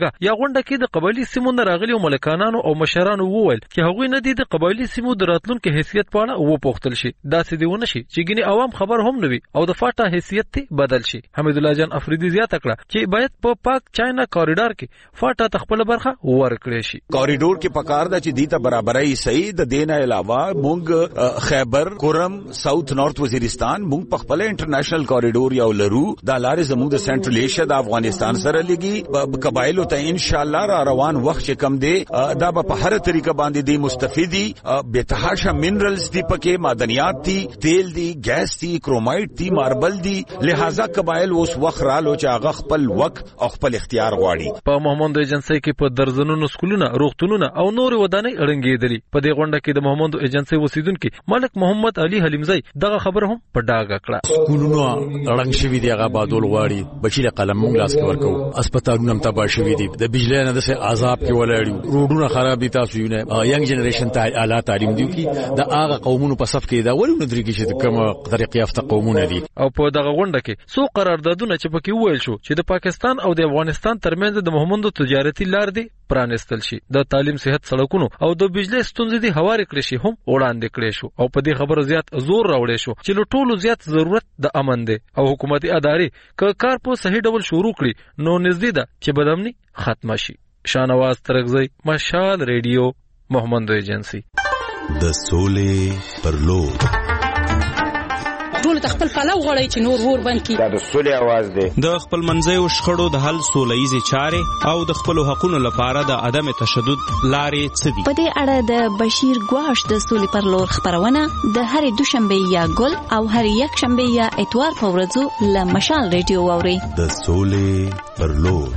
جرګه یا غونډه کې د قبایلی سیمو نه راغلي ملکانانو او مشرانو وویل چې هغوی نه دي د قبایلی سیمو د راتلونکو حیثیت په اړه وپوښتل شي. داسې دی ونه شي چې ګینه عوام خبر هم نه وي او د فاټا حیثیت بدل شي. حمید الله جان افریدي زیاته کړه چې باید په پاک چاینا کوریډور کې فاټا تخپل برخه ورکړي شي. کوریډور کې پکار د چې دیته برابرۍ صحیح د دینه علاوه مونږ خیبر کورم ساوث نارث وزیرستان مونږ په خپل انټرنیشنل کوریډور یو لرو د لارې زموږ د سنټرل ایشیا د افغانستان سره لګي قبایلو ته ان شاء الله را روان وخت کم دی دا په هر طریقه باندې دی مستفیدی بتحاشا منرالز دی پکې معدنیات دي تیل دي ګیس دي کرومایټ دي ماربل دي لہذا قبایل اوس وخت رالو چې هغه خپل وخت او خپل اختیار غواړي. په محمد ایجنسی کې په درزنونو سکولونه روغتونونه او نور ودانۍ اړنګېدلي. په دې غونډه کې د محمد ایجنسی اوسیدونکو ملک محمد علي حلیمزی دغه خبر هم په ډاګه کړه. سکولونه رنګ شوی دی هغه بادول غواړي بچی له قلم مونږ لاس کې ورکو هسپتالونه هم تباہ شوی دي د بجلی نه د عذاب کې ولاړو روډونه خراب دي تاسو یو نه ینګ جنریشن ته اعلی تعلیم دی کی د هغه قومونو په صف کې دا ولونه درې کې چې کوم طریقې یافته قومونه دي. او په دغه غونډه کې څو قراردادونه چې پکې وویل شو چې د پاکستان او د افغانستان ترمنځ د مهمندو تجارتي لار دی پرانستل شي د تعلیم صحت سړکونو او د بجلی ستونزې دي هواري کړی شي هم وړاندې کړی شو او په دې خبره زیات زور راوړی شو چې له ټولو زیات ضرورت د امن دی او حکومتي ادارې که کار په صحیح ډول شروع کړي نو نږدې ده چې بدامني ختمه شي. شانواز ترغزی مشال ریډیو محمد ایجنسی د سولې پر لور ټول خپل پلو غړی چې نور ور بند کی. دا د سولې आवाज دی. د خپل منځي شخړو د حل سولېزي چارې او د خپل حقوقو لپاره د عدم تشدد لارې څه دي. په دې اړه د بشیر ګواش د سولې پر لور خبرونه د هرې دوشنبه یا ګل او هرې یک شنبه یا اتوار په ورځو له مشال ریډیو اوري. د سولې پر لور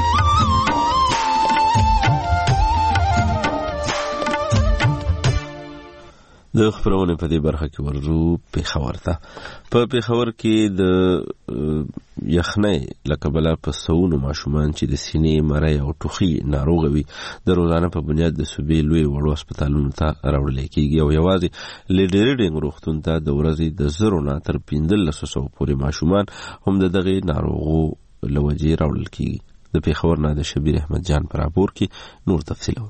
د خبرونه په دې برخه کې ورزو پیښور ته په پیښور کې د یخنۍ لکبله په سونو ماشومان چې د سینې مړی او ټوخي ناروغ وي د روزانه په بنیاد د صوبې لوی وړو هسپتالونو ته راوړل کېږي او یوازې لیډریډینګ روغتون ته د ورځې د 0 نه تر 1500 پورې ماشومان هم د دغه ناروغو لوجې راوړل کېږي. د پیښور نه د شبیر احمد جان پر راپور کې نور تفصیل.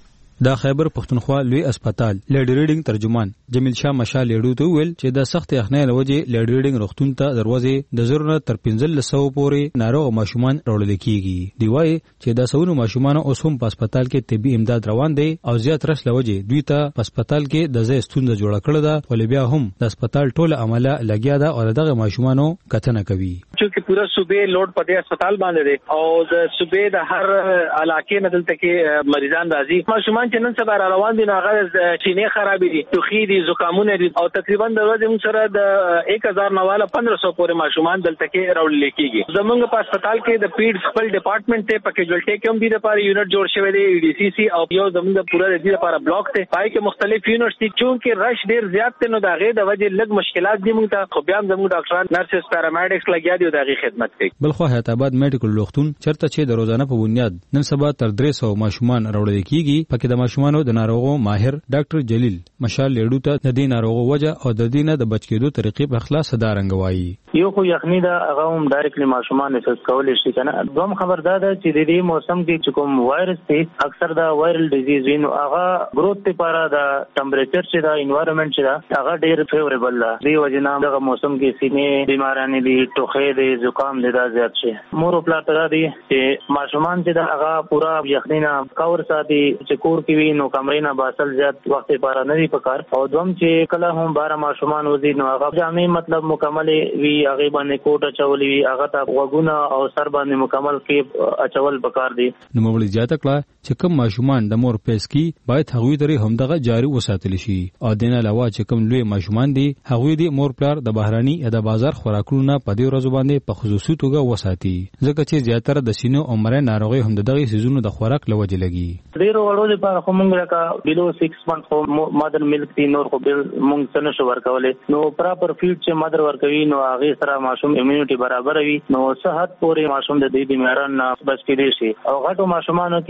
دا خیبر پختونخوا لوی اسپیټال لیډ ریډینګ ترجمان جمیل شاه مشال لیډو ته ویل چې د سخت یخنۍ لوجې لیډ ریډینګ روغتون ته دروازې د 0 نه تر 1500 پورې ناروغ ماشومان راوړل کیږي. دی وايي چې د سونو ماشومان اوس هم په اسپیټال کې طبي امداد روان دي او زیات رش لوجې دوی ته په اسپیټال کې د ځای ستونزه جوړه کړې ده ولې بیا هم د اسپیټال ټول عمله لګیا ده او دغه ماشومانو کتنه کوي. چې پورا صوبې لوډ په دې اسپیټال باندې دي او د صوبې د هر علاقې نه دلته کې مریضان راځي. ماشومان چې نن سبا روان دي هغه چینې خرابې دي توخي دي زکامونه دي او تقریبا د ورځې موږ سره د 1000 نه والا 1500 پورې ماشومان دلته کې راوړل کېږي. زمونږ په اسپیټال کې د پیډز خپل ډپارټمنټ ته په کیجوالټي کې هم دي د لپاره یونټ جوړ شوی دی ای ډي سی سی او یو زمونږ پورا د دې لپاره بلاک ته پای کې مختلف یونټس دي چې رش ډیر زیات ته نو دغه د وجه لږ مشکلات دي موږ ته خو بیا هم زموږ ډاکټران نرسز پیرامیډکس لګیا دي او دغه خدمت کوي. بلخو حیات آباد میډیکل روغتون چرته چې د روزانه په بنیاد نن سبا تر 300 ماشومان راوړل کېږي. پکې د ماشومانو د ناروغو ماهر ډاکټر جلیل مشال لیډو ته د دې ناروغو وجه او د دې نه د بچ کېدو طریقې په خلاص صدارنګ وایي. یو خو یخنی دا هغه هم ډایرکټلی ماشومان احساس کولای شي کنه. دوم خبر دا ده چې د دې موسم کې چې کوم وایرس دی اکثر دا وایرل ډیزیز وینو هغه گروث لپاره دا ټمپریچر چې دا انوایرنمنت چې دا هغه ډیر فیوریبل ده. دی وجنه دا موسم کې سینې بیمارانی دي ټوخې دي زکام دي دا زیات شي. مور او پلار ته دي چې ماشومان چې دا هغه پورا یخنی نه کور ساتي چې کور کې وي نو کمرې نه باسل زیات وخت لپاره نه دی پکار او دوم چې کله هم 12 ماشومان وزي نو هغه جامې مطلب مکمل وي هغه باندې کوټه چولې وي هغه ته وګونه او سر باندې مکمل کې اچول پکار دي. نو موږ زیاته کړه چې کوم ماشومان د مور پیس کې باید هغوی درې همدغه جاری وساتل شي او دینه علاوه چې کوم لوی ماشومان دي هغوی دي مور پلار د بهراني یا د بازار خوراکونو په دې ورځ باندې په خصوصي توګه وساتي ځکه چې زیاتره د سینو او مړې ناروغي هم دغه سيزونو د خوراک لوجه لګي. ډیرو وړو لپاره خو موږ راکا بیلو 6 منث خو مادر ملک دی نور خو بل موږ څنګه شو ورکولې نو پراپر فیډ چې مادر ورکوي نو هغه سره ماشوم امیونټي برابر وي نو صحت پورې ماشوم د دې بیمارانو نه بچ کېدی شي او غټو ماشومانو کې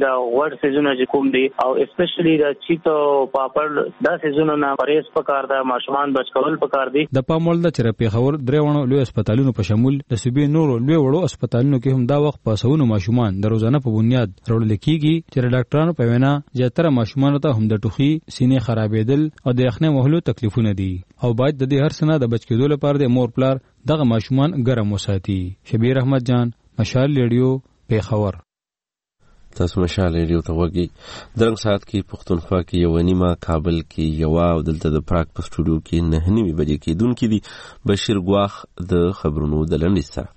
دا غوړ سيزونه چې کوم دي او اسپیشلی دا چیتو پاپړ دا سيزونه نه پرېز پکار دا ماشومان بچ کول پکار دي. د پامول د چرپی خبر درېونو لوی هسپتالونو په شمول د صوبې نورو لوی وړو هسپتالونو کې هم دا وخت په سونو ماشومان د روزانه په بنیاد راوړل کیږي چې ډاکټرانو په وینا زیاتره ماشومان ته هم د ټوخي سینې خرابېدل او د یخنۍ وهلو تکلیفونه دي او باید د دې هر څه نه د بچ کېدو لپاره د مور پلار دغه ماشومان ګرم وساتي. شبیر احمد جان، مشال ریډیو، پیښور. تاسو مشال ریډیو ته وګورئ. درنګ ساعت کې پښتونخوا کې یو نیمه، کابل کې یو او دلته د پراګ په سټوډیو کې 9:30 بجې کېدونکې دي. بشیر ګواخ د خبرونو د لنډیز سره.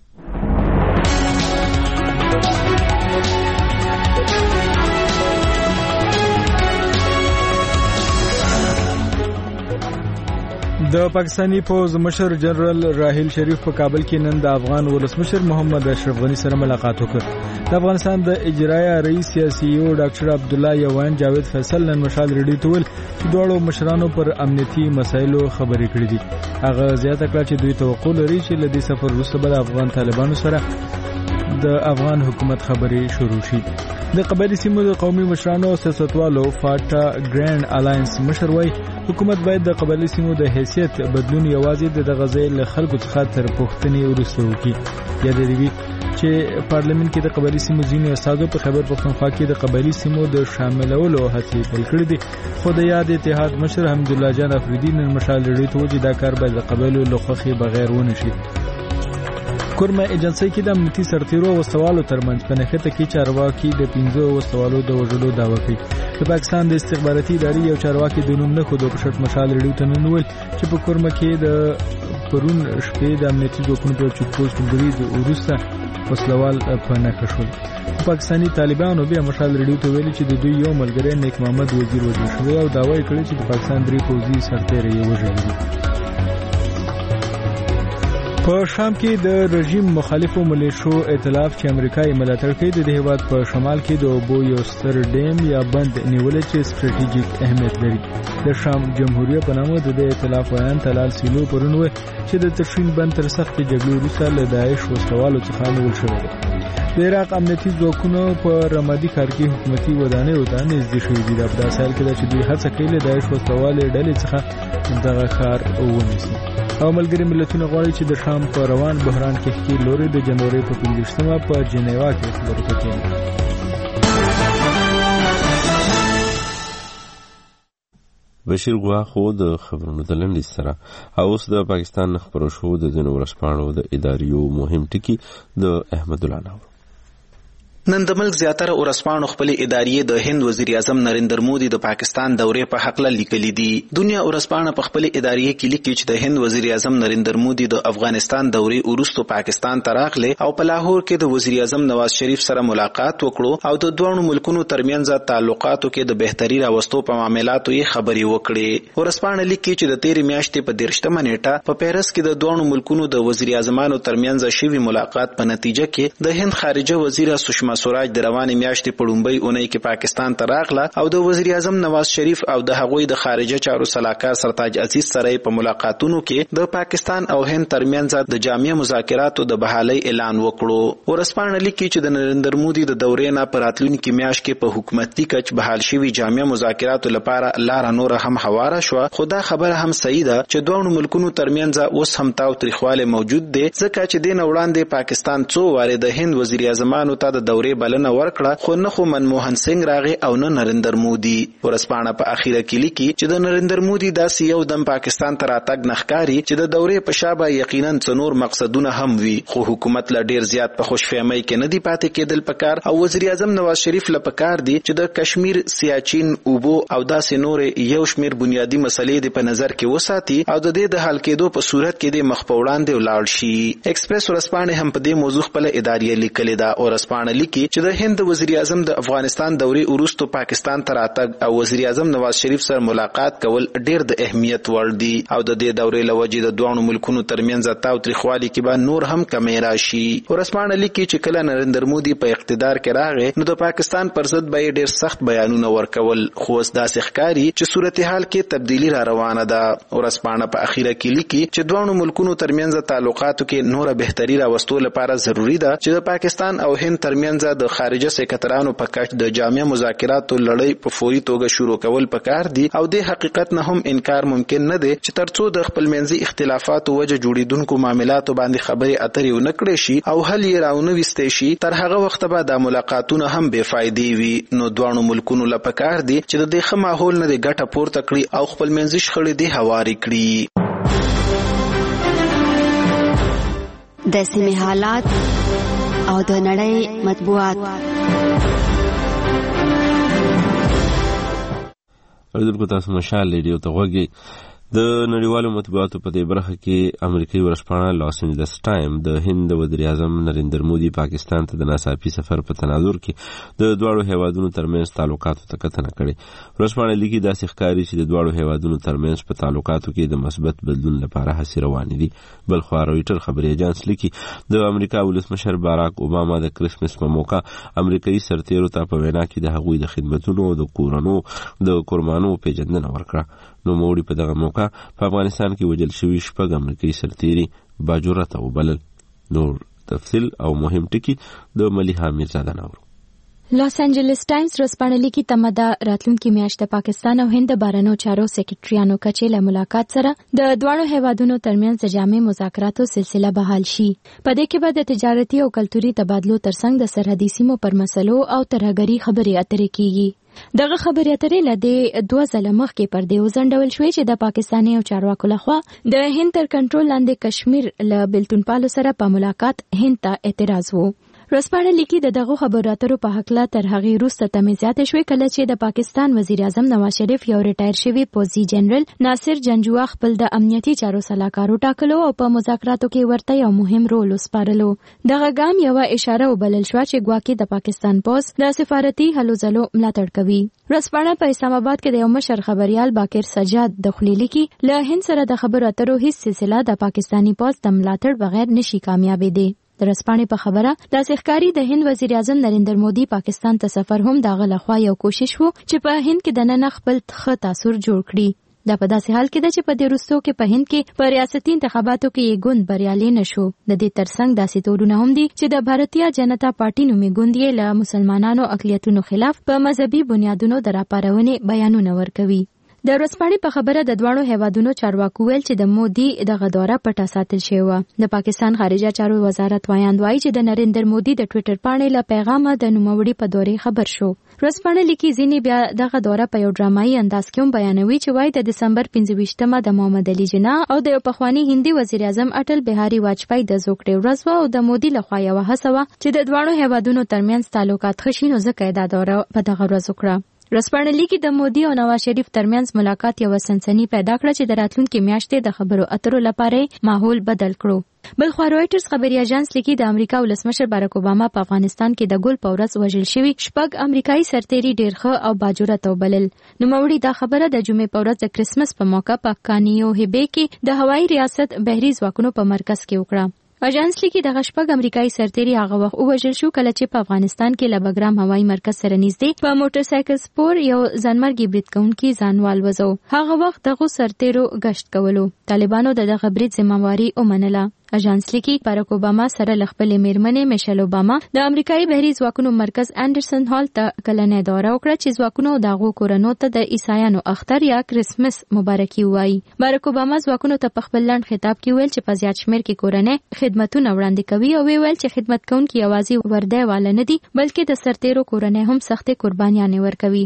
د پاکستانی فوج مشر جنرال راحیل شریف په کابل کې نن د افغان ولسمشر محمد اشرف غنی سره ملاقات وکړ. د افغانستان د اجرایه رئیس سیاسي او ډاکټر عبد الله یوان جاوید فیصل نن مشال ریډیو ته ویل چې دوه مشرانو پر امنیتي مسایلو خبرې کړې دي. هغه زیاته کړه چې دوی توقع لري چې له دې سفر وروسته به د افغان طالبانو سره د افغان حکومت خبرې شروع شي. د قبایلی سیمو د قومي مشرانو او سیاستوالو فاټا ګرانډ الاینس مشر وایي حکومت باید د قبایلی سیمو د حیثیت بدلون یوازې د غزې له خلکو څخه تر پوښتنې وروسته وکړي. یا د دې چې پارلیمنت کې د قبایلی سیمو ځینې استادو په خبر پښتونخوا کې د قبایلی سیمو د شاملولو هڅې پیل کړې دي. خو د یاد اتحاد مشر حمد الله جان افریدی نن مشال ریډیو ته وایي دا کار باید د قبایلو له خوښې بغیر ونشي. کورمه ایجنسی کې د امنیتي سرتیرو او وسوالو ترمنځ په نښته کې چارواکي د 15 وسوالو د وژلو دعوه کوي. د پاکستان د استخباراتي ادارې یو چارواکي د نوم نه خودو په شرط مشال ریډیو ته نن ویل چې په کورمه کې د پرون شپې د امنیتي ځواکونو په چوک پوسټ برید وروسته وسلوال په نښه شول. پاکستانی طالبانو بیا مشال ریډیو ته ویل چې د دوی یو ملګری نیک محمد وزیر وژل شوی او دعوی کړی چې د پاکستان درې پوځي سرتیري یې وژلي دي. په شام کې د رژیم مخالفو ملیشو ائتلاف چې امریکا یې ملاتړ کوي د هیواد په شمال کې د اوبو یو ستر ډیم یا بند نیول چې سټریټیجیک اهمیت لري. د شام جمهوریت په نامه د ائتلاف ویان تلال سیلو پرون وی چې د تشرین بند تر سخت جګړې وروسته له داعش وسوالو څخه نیول شوی دی. د عراق امنیتي ځواکونو په رمادي ښار کې حکومتي ودانیو ته نږدې شوي دي. د ابداسایل کې چې دوی هڅه کوي له داعش وسوالې ډلې څخه دغه ښار ونیسي. او ملګری ملتونه غواړي چې د شام په روان بحران کې ښکې لوري د جنوري په 15مه په جنیوا کې خبرې وکړي. بشیر ګواخو د خبرونو د لنډیز سره. اوس د پاکستان خبرو شو د ځینو ورځپاڼو د اداریو مهم ټکي د احمد الله نور. نن د ملک زیاتره ورځپاڼو خپل ادارې د هند وزیر اعظم نریندر مودي د پاکستان دورې په حق لیکلي دي. دنیا ورځپاڼه په خپل ادارې کې لیکي چې د هند وزیر اعظم نریندر مودي د افغانستان دورې وروسته پاکستان ته راغلی او په لاهور کې د وزیر اعظم نواز شریف سره ملاقات وکړو او د دوه ملکونو ترمنځ تعلقاتو کې د بهتري راوستو په معاملاتو یې خبرې وکړې. ورځپاڼه لیکي چې د تیر میاشتې په 13مه نیټه په پیرس کې د دوه ملکونو د وزیر اعظمانو ترمنځ شوی ملاقات په نتیجه کې د هند خارجه وزیر سشما سوراج د روانې میاشتې په لومړۍ اونۍ کې پاکستان ته راغله او د وزیر اعظم نواز شریف او د هغوی د خارجه چارو سلاکار سرتاج عزیز سره په ملاقاتونو کې د پاکستان او هند ترمنځ د جامع مذاکراتو د بحالۍ اعلان وکړو. ورځپاڼه لیکي چې د نریندر مودي د دورې نه په راتلونکي میاشت کې په حکومتي کچ بحال شوي جامع مذاکراتو لپاره لاره نور هم هواره شوه. خو دا خبره هم صحیح ده چې دوه ملکونو ترمنځ اوس هم تاوتریخوالی موجود دی ځکه چې دین وړاندې پاکستان څو واره د هند وزیر اعظمانو ته د دورې بلنه ورکړه خو نه خو منموهن سنگ راغی او نه نریندر مودي. ورځپاڼه په اخیره کې لیکي چې د نریندر مودي داسې یو دم پاکستان ته راتګ نخکاری چې د دورې په شابه یقینا څنور مقصدونه هم وي خو حکومت لا ډیر زیات په خوشفهمۍ کې نه دی پاتې کېدل پکار او وزیر اعظم نواز شریف له پکار دی چې د کشمیر سیاچین اوبو او داسې نور یو شمیر بنیادی مسلې په نظر کې وساتي او د دې د حل کېدو په صورت کې د مخ په وړاندې ولاړ شي. ایکسپریس ورځپاڼه هم په دې موضوع خپل ادارې لیکلې ده. ورځپاڼه لیکي چې د هند وزیر اعظم د افغانستان دورې وروسته پاکستان ته راتګ او وزیر اعظم نواز شریف سره ملاقات کول ډیر د اهمیت وړ دي او د دې دورې لوجې د دوه ملکونو ترمنځ تاوتریخوالي کې به نور هم کمې راشي. ورځپاڼه لیکي چې کله نریندر مودي په اقتدار کې راغی نو د پاکستان پر ضد به ډیر سخت بیانونه ورکول خو اوس داسې ښکاري چې صورتحال کې تبدیلی را روانه ده. ورځپاڼه په اخیره کې لیکي چې دوه ملکونو ترمنځ تعلقاتو کې نور بهتري راوستو لپاره ضروری ده چې د پاکستان او هند ترمنځ منځه د خارجه سکرټرانو په کچ د جامع مذاکراتو لړۍ په فوري توګه شروع کول پکار دي او د حقیقت نه هم انکار ممکن نه دی چې ترڅو د خپلمنځي اختلافاتو وجه جوړیدونکو معاملاتو باندې خبرې اترې ونکړي شي او حل یې راونويستي شي تر هغه وخت به د ملاقاتونو هم بے فائدې وي نو دوه ملکونو لپاره دي چې د دې ماحول نه د ګټه پورته کړي او خپلمنځي شخړې دې هواري کړي. د سیمې حالات او د نړۍ مطبوعات. اوریدونکو تاسو مشال ریډیو ته غوږی. د نړیوالو مطبوعاتو په دې برخه کې امریکایي ورځپاڼه لاس انجلس ټایم د هند وزیر اعظم نریندر مودي پاکستان ته د ناڅاپي سفر په تناظر کې د دواړو هیوادونو ترمنځ تعلقاتو ته کتنه کړې. ورځپاڼه لیکي داسې ښکاري چې د دواړو هیوادونو ترمنځ په تعلقاتو کې د مثبت بدلون لپاره هڅې روانې دي. بلخوا رویټر خبري اژانس لیکي د امریکا ولسمشر باراک اوباما د کریسمس په موقع امریکایي سرتیرو ته په وینا کې د هغوی د خدمتونو او د قربانو پیژندنه ورکړه. نو موړي په دغه موقع په افغانستان کې وجل شوي 6 امریکایي سرتیري باجرته وبلل. نور تفصیل او مهم ټکی د ملیحه میرزاده نورو. لاس انجلس ټایمز ورځپاڼه لیکي تمه راتلونکي میاشت د پاکستان او هند بهرنیو چارو سکرټریانو کچې له ملاقات سره د دواړو هیوادونو ترمنځ د جامع مذاکراتو سلسله بحال شي. په دې کې به د تجارتي او کلتوري تبادلو ترڅنګ د سرحدي سیمو پر مسلو او ترهګري خبرې اترې کیږي. دغه خبرې اترې لدې 2 ځله مخکې پر دې وزنډول شوې چې د پاکستاني او چارواکو لخوا د هند تر کنټرول لاندې کشمیر له بلتونپالو سره په ملاقات هند ته اعتراض وو. ورځپاڼه لیکي دغه خبرو اترو په حقله تر هغې وروسته تمې زیاتې شوې کله چې د پاکستان وزیر اعظم نواز شریف یو ریټایر شوی پوځي جنرال ناصر جنجوعه خپل د امنیتي چارو سلاکار وټاکلو او په مذاکراتو کې ورته یو مهم رول وسپارلو. دغه ګام یو اشاره وبلل شو چې ګواکې د پاکستان پوز د سفارتي هلو ځلو ملاتړ کوي. ورځپاڼه په اسلام آباد کې د یو مشر خبريال باقر سجاد د خولي لیکي له هند سره د خبرو اترو هیڅ سلسله د پاکستانی پوز د ملاتړ بغیر نشي کامیابې دي. د رسپانې په خبره د ښکاری د هند وزیر اعظم نریندر مودي پاکستان ته سفر هم دغه لخوا یو کوشش وو چې په هند کې د نن خپل ښه تاثیر جوړ کړي. دا په داسې حال کې ده چې په دې وروستو کې په هند کې په ریاستي انتخاباتو کې یې ګوند بریالي نشو. د دې ترڅنګ داسې تورونه هم دي چې د بھارتیا جنتا پارټي نومي ګوند یې له مسلمانانو اقلیتونو خلاف په مذهبي بنیادونو د راپارونې بیانونه ورکوي. د ورځپاڼې په خبره د دواړو هیوادونو چارواکو ویل چې د مودي دغه دوره پټه ساتل شوې وه. د پاکستان خارجه چارو وزارت وایاند وایي چې د نریندر مودي د ټویټر پاڼې له پیغامه د نوموړي په دورې خبر شو. ورځپاڼه لیکي ځینې بیا دغه دوره په یو ډرامایي انداز کې هم بیانوي چې وایي د دسمبر 25مه د محمد علي جناح او د یو پخوانی هندي وزیر اعظم اټل بهاري واجپای د زوکړې ورځ وه او د مودي لخوا یوه هڅه وه چې د دواړو هیوادونو ترمنځ تعلقات ښه شي نو ځکه یې دا دوره په دغه ورځ وکړه. ورځپاڼه لیکي د مودي او نواز شریف ترمنځ ملاقات یو سنسني پیدا کړه چې د راتلونکي میاشتې د خبرو اترو لپاره ماحول بدل کړو. بلخوا رویټرز خبري اژانس لیکي د امریکا ولسمشر باراک اوباما په افغانستان کې د ګل په ورځ وژل شوي 6 امریکایي سرتیري ډېر ښه او باجرته وبلل. نوموړي دا خبره د جمعې په ورځ د کرسمس په موقع په کانیو هبې کې د هوایي ریاست بحري ځواکونو په مرکز کې وکړه. اژانس لیکي د 6 امریکایي سرتیري هغه وخت وژل شو کله چې په افغانستان کې له بګرام هوایي مرکز سره نږدې په موټر سایکل سپور یو ځانمرګي برید کوونکي ځانوال وځو. هغه وخت دغه سرتیرو گشت کولو. طالبانو دغه برید ذمہواری ومنله. اژانس لیکي باراک اوباما سره ل خپلې میرمنې میشل اوباما د امریکایي بحري ځواکونو مرکز انډرسن هال ته کلنې دوره وکړه چې ځواکونو دغه کورونو ته د عیسایانو اختر یا کرسمس مبارکي وایي. باراک اوباما ځواکونو ته په خپل لاند خطاب کې ویل چې په زیات شمېر کې کورنۍ خدمتونه وړاندې کوي او ویل چې خدمت کوونکي یوازې وردی والا نه دي بلکې د سرتیرو کورنۍ هم سختې قربانیانې ورکوي.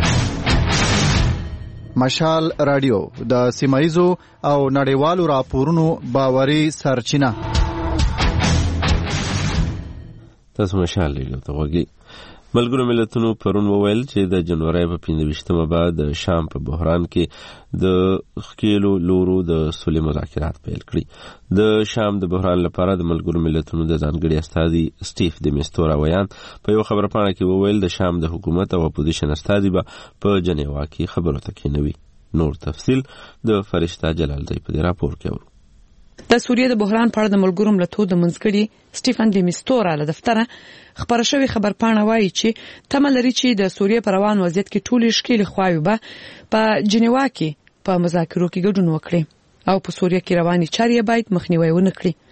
مشال رادیو د سیمایزو او نړیوالو راپورونو باوري سرچینه. تاسو مشال رادیو ته وګورئ. ملګرو ملتونو پرون وویل چې د جنوري په 25مه بعد د شام په بحران کې د خکیلو لورو د صلح مذاکرات پیل کړي. د شام د بحران لپاره د ملګرو ملتونو د ځانګړي استازي سټیف د میستورا ویان په یو خبرپاڼه کې وویل د شام د حکومت او اپوزیشن استازي به په جنیوا کې خبرو ته کېنوي. نور تفصیل د فرشته جلال دی په راپور کې ورو. د سوریې د بحران په اړه د ملګرو ملتونو د منځګړي سټیفن د میستورا له دفتره خبره شوی خبرپاڼه وایي چې تمه لري چې د سوریې په روان وضعیت کې ټولې ښکېلې خواوې به په جنیوا کې په مذاکرو کې ګډون وکړي او په سوریې کې روانې چارې باید مخنیوي ونه کړي.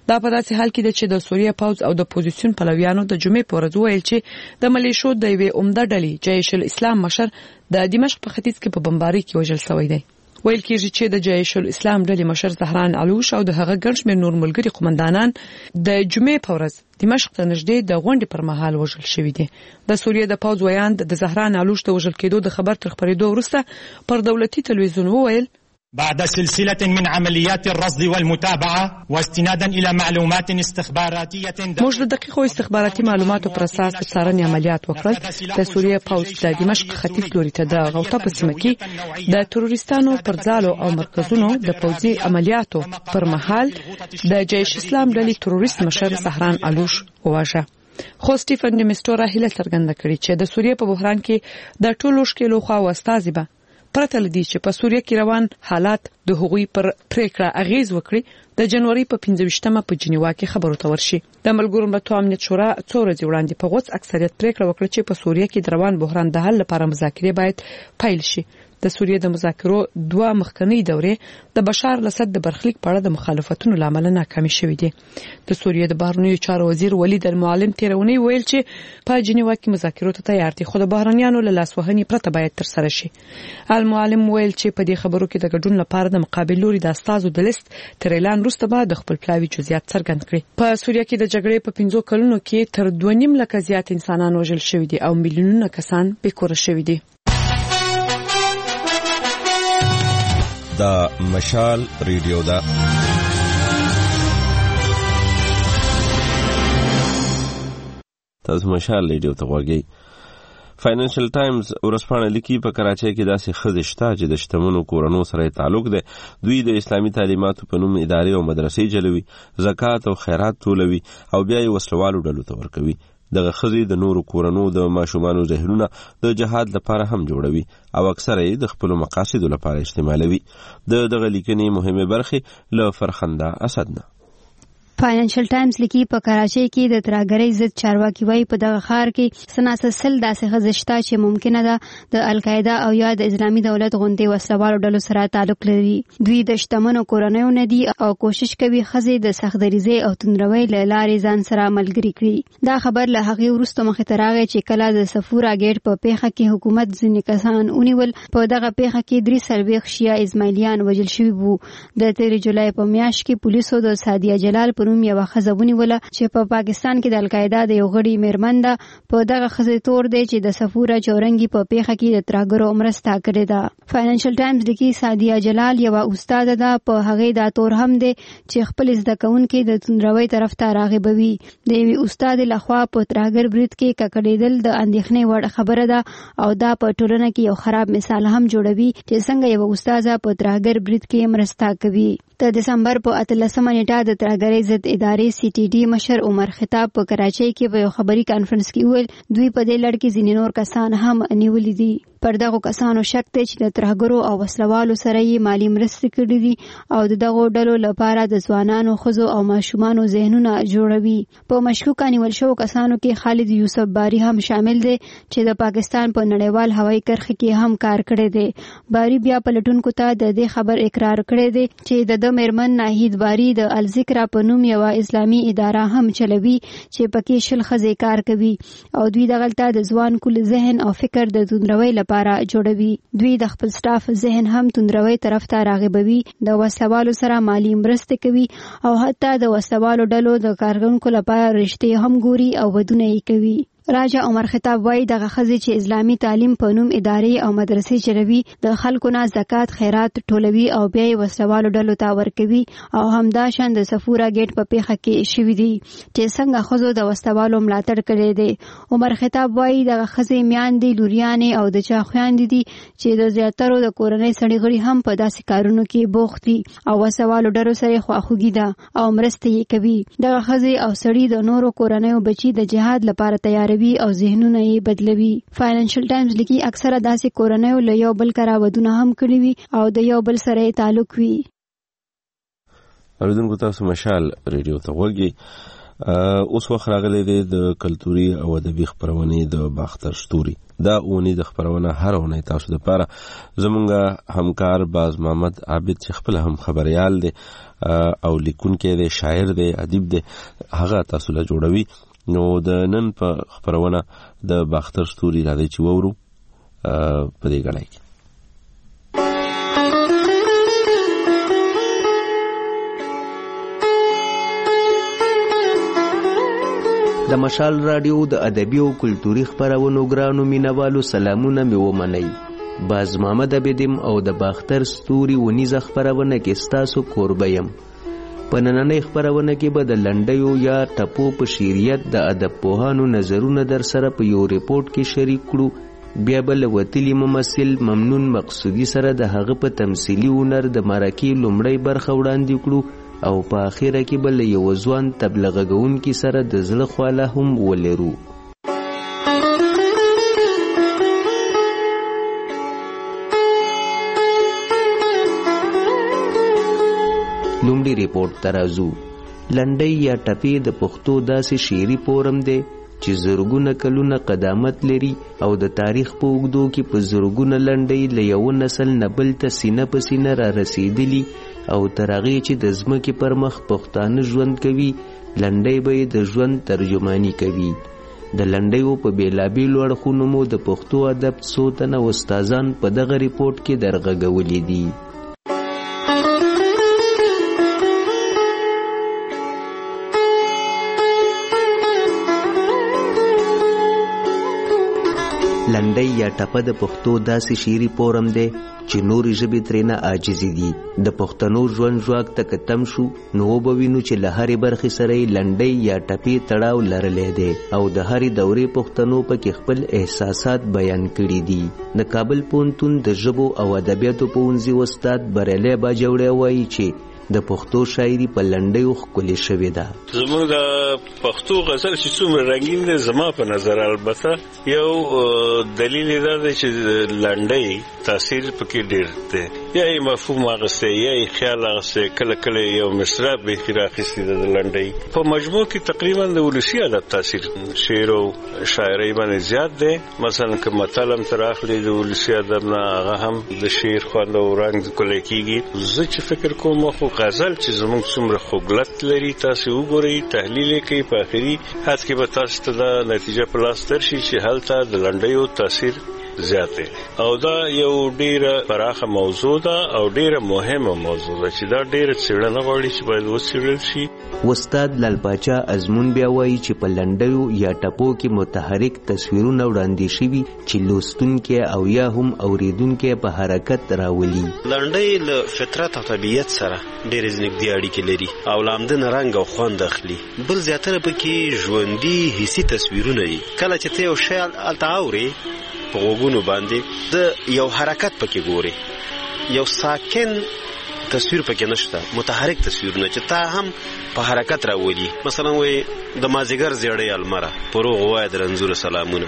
دا په داسې حال کې ده چې د سوریه پوځ او د اپوزیسیون پلویانو د جمعې په ورځ ویل چې د ملیشو د یوې عمده ډلې جیش الاسلام مشر د دمشق په ختیځ کې په بمبارۍ کې وژل شوی دی. ویل کېږي چې د جیش الاسلام ډلې مشر زهران علوش او د هغه ګڼ شمېر نور ملګري قومندانان د جمعې په ورځ دمشق ته نږدې د غونډې پر مهال وژل شوي دي. د سوریه د پوځ ویاند د زهران علوش د وژل کېدو د خبر تر خپرېدو وروسته پر دولتي تلویزیون وویل: بعد سلسلة من عمليات الرصد والمتابعة واستنادا إلى معلومات استخباراتية موږ د دقیقو استخباراتي معلوماتو پر اساس د څارنې عملیات وکړل. د سوریه پوځ د دمشق ختیځ لوري ته د غوطه په سیمه کې د تروریستانو پر ځالو او مرکزونو د پوځي عملیاتو پر مهال د جیش اسلام ډلې تروریست مشر زهران علوش وواژه. خو سټیفن ډیمستورا هیله څرګنده کړې چې د سوریه په بحران کې د ټولو ښکېلو خواو استازي به پرته لدی چې په سوریه کې روان حالات د هغوی پر پریکړه اغیز وکړي د جنوري په 15مه په جنیوا کې خبرو ته ورشي. د ملګرو ملتونو امنیت شورا څو ورځې وړاندې په غوڅ اکثریت پریکړه وکړه چې په سوریه کې د روان بحران د حل لپاره مذاکرې باید پیل شي. د سوریه د مذاکرو دوه مخکنی دورې د بشار الاسد د برخلیک په اړه د مخالفتونو لامل ناکامي شوې دي. د سوریه د بهرنیو چارو وزیر ولید المعلم تیرونی ویل چې په جنیوا کې مذاکرو ته تیار دي، خو د بهرنیانو له لاسوهنې پرته باید تر سره شي. المعلم ویل چې په دې خبرو کې د ګډون لپاره د مقابل لوري د استازو د لیست تر اعلان وروسته به د خپل پلاوي جزئیات څرګند کړي. په سوریه کې د جګړې په 15 کلونو کې تر 2.5 لکه زیات انسانان وژل شوي دي او میلیونونه کسان بېکوره شوي دي. دا مشال ریډیو دا تاسو مشال ریډیو ته غوږی. فاینانشل ټایمز ورځپاڼه لیکي په کراچۍ کې داسې ښځې شته چې د شتمنو کورنو سره تعلق دی. دوی د اسلامي تعلیماتو په نوم ادارې او مدرسې جوړوي، زکات او خیرات ټولوي او بیا یې وسلوالو ډلو ته ورکوي. دغه ښځې د نورو کورنو د ماشومانو ذهنونه د جهاد لپاره هم جوړوي او اکثره یې د خپلو مقاصدو لپاره استعمالوي. دغه لیکنې مهمه برخې له فرخنده اسد نه. فاینانشل ټایمز لیکي په کراچۍ کې د ترهګرۍ ضد چارواکي وایي په دغه ښار کې سناسل داسې ښځې شته چې ممکنه ده د القاعده او یا د اسلامي دولت غوندې وسلوالو ډلو سره تعلق لري. دوی د شتمنو کورنیو نه دي او کوشش کوي ښځې د سختدریزۍ او توندروۍ له لارې ځان سره ملګري کړي. دا خبر له هغې وروسته مخې ته راغی چې کله د صفورا ګیټ په پیښه کې حکومت ځینې کسان ونیول. په دغه پیښه کې 43 شیعه اسماعیلیان وژل شوي وو. د 13 جولای په میاشت کې پولیسو د سادیه جلال په نوم یوه ښځه ونیوله چې په پاکستان کې د القاعده د یو غړي میرمن ده. په دغه ښځې تور دی چې د صفوره چورنګي په پیښه کې د ترهګرو مرسته کړې ده. فاینانشل ټایمز لیکي سادیه جلال یوه استاد ده، په هغې دا تور هم دی چې خپل زده کوونکي د توندروۍ طرف ته راغبوي. د یوې استاد لخوا په ترهګر برید کې ککړېدل د اندېښنې وړ خبره ده او دا په ټولنه کې یو خراب مثال هم جوړوي چې څنګه یوه استاده په ترهګر برید کې مرسته کوي. د دسمبر په 18مه نیټه د ترهګرۍ ضد ادارې سی ټي ډي مشر عمر خطاب په کراچۍ کې په یو خبري کانفرنس کې وویل دوی په دې لړ کې ځینې نور کسان هم نیولي دي. پر دغو کسانو شک دی چې د ترهګرو او وسلوالو سره یې مالی مرستې کړې دي او د دغو ډلو لپاره د ځوانانو، ښځو او ماشومانو ذهنونه جوړوي. په مشکوکه نیول شوو کسانو کې خالد یوسف باری هم شامل دی چې د پاکستان په نړیوال هوایي کرښه کې هم کار کړی دی. باری بیا پلټونکو ته د دې خبر اقرار کړی دی چې د میرمن ناهید باری د الذکر په نوم یوه اسلامي اداره هم چلوي چې پکې 10 ښځې کار کوي او دوی دغلته د ځوان کل ذهن او فکر د توندروۍ لپاره جوړوي. دوی د خپل سټاف ذهن هم توندروۍ طرف ته راغبوي، د وسلوالو سره مالی مرستې کوي او حتی د وسلوالو ډلو د کارکونکو لپاره رشتې هم ګوري او ودونه یې کوي. راجا عمر خطاب وایي دغه ښځې چې اسلامي تعلیم په نوم ادارې او مدرسې چلوي د خلکو نه زکات خیرات ټولوي او بیا یې وسلوالو ډلو ته ورکوي او همداشان د صفورا ګیټ په پیښه کې شوي دي چې څنګه ښځو د وسلوالو ملاتړ کړی دی. عمر خطاب وایي دغه ښځې میاندې، لوریانې او د چا خویندې دي چې د زیاترو د کورنۍ سړي غړي هم په داسې کارونو کې بوخت دي او وسلوالو ډلو سره خواخوږي ده او مرستې یې کوي. دغه ښځې او سړي د نورو کورنیو بچي د جهاد لپاره تیار او ذهنونه یې بدلوي. فاینانشل ټایمز لیکي اکثره داسې کورنیو له یو بل کره ودونه هم کړي وي او د یو بل سره تعلق وي. اوریدونکو تاسو مشال ریډیو ته غوږی. اوس وخت راغلی دی د کلتوري او ادبي خپرونې د باختر ستوري. دا اونۍ د خپرونه هر اونۍ تاسو لپاره زمونږ همکار باز محمد عابد چې خپل هم خبريال دی او لیکونکی دی، شاعر دی، ادیب دی، هغه تاسو له جوړوي. نو د نن په خپرونه د باختر ستوري راځي چې وورو په دې غړای کې. د مشال رادیو د ادبي او کلتوري خپرونو ګرانو مینوالو سلامونه مې ومنئ. باز محمد عابدم او د باختر ستوري ونیزه خپرونه کې ستاسو کوربه یم. په نننۍ خپرونه کې به د لنډیو یا ټپو په شعریت د ادب پوهانو نظرونه در سره په یو ریپورت کې شریک کړو. بیا به له وتلي ممثل ممنون مقصودي سره د هغه په تمثیلي هنر د مرکې لومړی برخه وړاندې کړو او په اخیره کې بل یو ځوان تبلیغ کوونکی سره د زړه خواله هم ولرو. لومړی ریپورت ترازو. لنډۍ یا ټپې د پښتو داسې شعري فورم دی چې زرګونه کلونه قدامت لري او د تاریخ په اوږدو کې په زرګونه لنډۍ له یو نسل نه بل ته سینه په سینه را رسیدلي او تر هغې چې د ځمکې پر مخ پښتانه ژوند کوي، لنډۍ به یې د ژوند ترجماني کوي. د لنډیو په بېلابېلو اړخونو مو د پښتو ادب څو تنه استادان په دغه ریپورټ کې درغږولي دي. لنډۍ یا ټپه د پښتو داسې شعري فورم دی چې نورې ژبې ترېنه عاجزې دي. د پښتنو ژوند ژواک ته که تم شو نو وبوینو چې له هرې برخې سره یې لنډۍ یا ټپې تړاو لرلی دی او د هرې دورې پښتنو پکې خپل احساسات بیان کړي دي. د کابل پوهنتون د ژبو او ادبیاتو پوهنځي استاد بریالی باجوړی وایي چې د پښتو شاعري په لنډیو ښکلې شوې ده. زموږ د پښتو غزل چې څومره رنګین دی زما په نظر البته یو دلیل دا دی چې لنډۍ تاثیر پکې ډېر دی. یا یې مفهوم اخیستی یا یې خیال اخیستی، کله کله یو مصرع بیخي رااخیستې ده د لنډۍ. په مجموع کې تقریبا د ولسي ادب تاثیر شعر او شاعرۍ باندې زیات دی. مثلا که متل هم تر اخلي د ولسي ادب نه هغه هم د شعر خوند او رنګ ښکلی کېږي. زه چې فکر کوم خو غزل چې زموږ څومره خوږلت لري تاسې وګورئ، تحلیل یې کوي، په آخري حد کې به تاسو ته دا نتیجه په لاس درشي چې هلته د لنډیو تاثیر زیات دی. او دا یو ډیره پراخه موضوع ده او ډیره مهمه موضوع ده چې دا ډیره څېړنه غواړي چې باید وڅېړل شي. استاد لال پاچا ازمون بیا وایي چې په لنډیو یا ټپو کې متحرک تصویرونه وړاندې شوي چې لوستونکی او یا هم اوریدونکی په حرکت راولي. لنډۍ له فطرت او طبیعت سره ډېرې نږدې اړیکې لري او له همدنه رنګ او خوند اخلي. بل زیاتره پکې ژوندي حسي تصویرونه دي. کله چې ته یو شی هلته اورې په غوږونو باندې د یو حرکت پکې ګوري، یو ساکن تصویر پکې نشته، متحرک تصویرونه چې تا هم په حرکت راولي. مثلا وای د مازیګر زیړې المره پروغ وای د رنځور سلامونه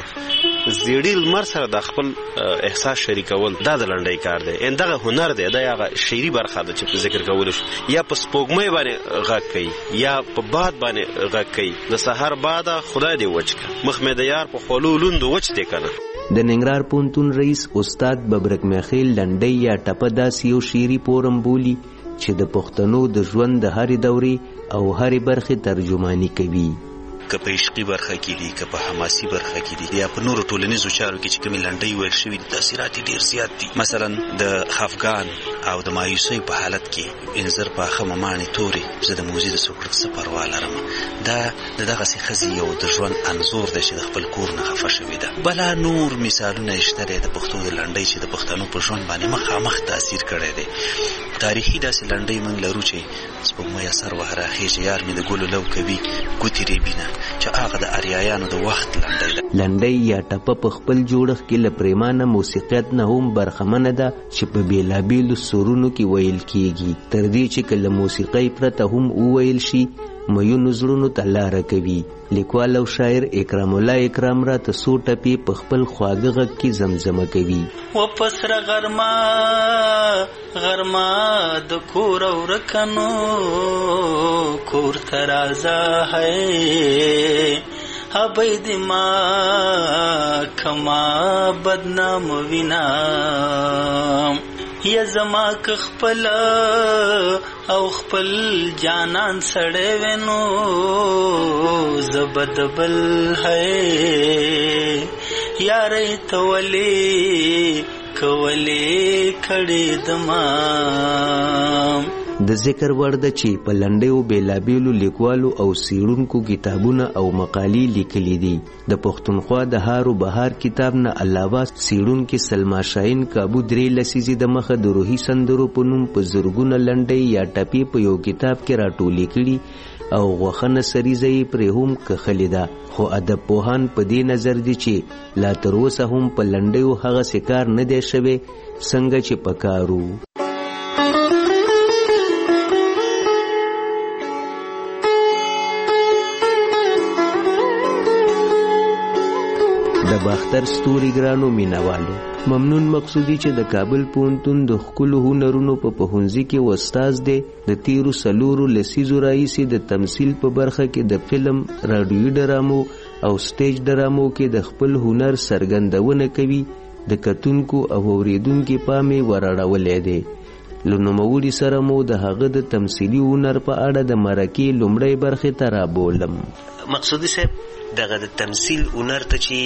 زیړې المر سره د خپل احساس شریکول دا د لنډۍ کار دی. ان دغه هنر دی، دا هغه شعري برخه ده چې ذکر کول شو. یا په سپوږمۍ باندې غږ کوي یا په باد باندې غږ کوي. د سحر باده خدای دې وچ کړه، مخ مې د یار په خولو لوند وچ دی کنه. د ننګرهار پوهنتون رئیس استاد ببرک میخیل لنډۍ یا ټپه داسې یو شعري فورم بولي چې د پښتنو د ژوند د هرې دورې او هرې برخې ترجماني کوي. که په عشقي برخه کې دي، که په حماسي برخه کې دي، یا په نورو ټولنیزو چارو کې چې کومې لنډۍ ویل شوي دي تاثیرات یې ډېر زیات دي. مثلا د خفګان او د مایوسۍ په حالت کې انځر پاخه مماڼې تورې زه د موزي د سوکړک څه پروا لرم، دا د دغسې ښځې یو د ژوند انځور دی چې د خپل کور نه خفه شوې ده. بلا نور مثالونه یې شته دی د پښتو د لنډۍ چې د پښتنو په ژوند باندې مخامخ تاثیر کړی دی. تاریخي داسې لنډۍ موږ لرو چې سپوږمۍ اثر وهره خېژې یار مې د ګلو لو کوي ګوتې ریبینه چې هغه د اریایانو د وخت لنډۍ ده. لنډۍ یا ټپه په خپل جوړښت کې له پریمانه موسیقیت نه هم برخمنه ده چې په بېلابېلو سرونو کې ویل کېږي، تر دې چې که له موسیقۍ پرته هم وویل شي میونو زړونو ته لاره کوي. لیکوال او شاعر اکرام الله اکرام را ته څو ټپې په خپل خواږه غږ کې زمزمه کوي. و پسره غرما د کور او رکنو کور ترازا ہے ابید ما کما بدنام وینا یا زما که خپل او خپل جانان سړی وینو زبدبل ہے یارې تولی کولی کړي دما. د ذکر وړ ده چې په لنډیو بیلابیلو لیکوالو او څیړونکو کتابونه او مقالې لیکلي دي. د پښتونخوا د هارو بهار کتاب نه علاوه څیړونکي سلما شاهین کابو 3 لسیزې د مخه د روحي سندرو په نوم په زرګونه لنډۍ یا ټپې په یو کتاب کې راټولې کړي او غوښنه سریزه یې پرې هم کښلې ده. خو ادب پوهان په دې نظر دي چې لا تر اوسه هم په لنډیو هغسې کار نه دی شوی څنګه چې پکارو. د باختر ستوري ګرانو مینوالو، ممنون مقصودی چې د کابل پوهنتون د ښکلو هنرونو په پوهنځي کې استاد دی. د تیرو 4 لسیزو راهیسې د تمثیل په برخه کې د فلم، راډیویي ډرامو او سټیج ډرامو کې د خپل هنر څرګندونه کوي. د کتونکو او اوریدونکو پام یې ورړولی دی. له نوموړي سره مو د هغه د تمثیلي هنر په اړه د مرکې لومړۍ برخې ته رابولم. مقصودی صاحب، دغه د تمثیل هنر ته چې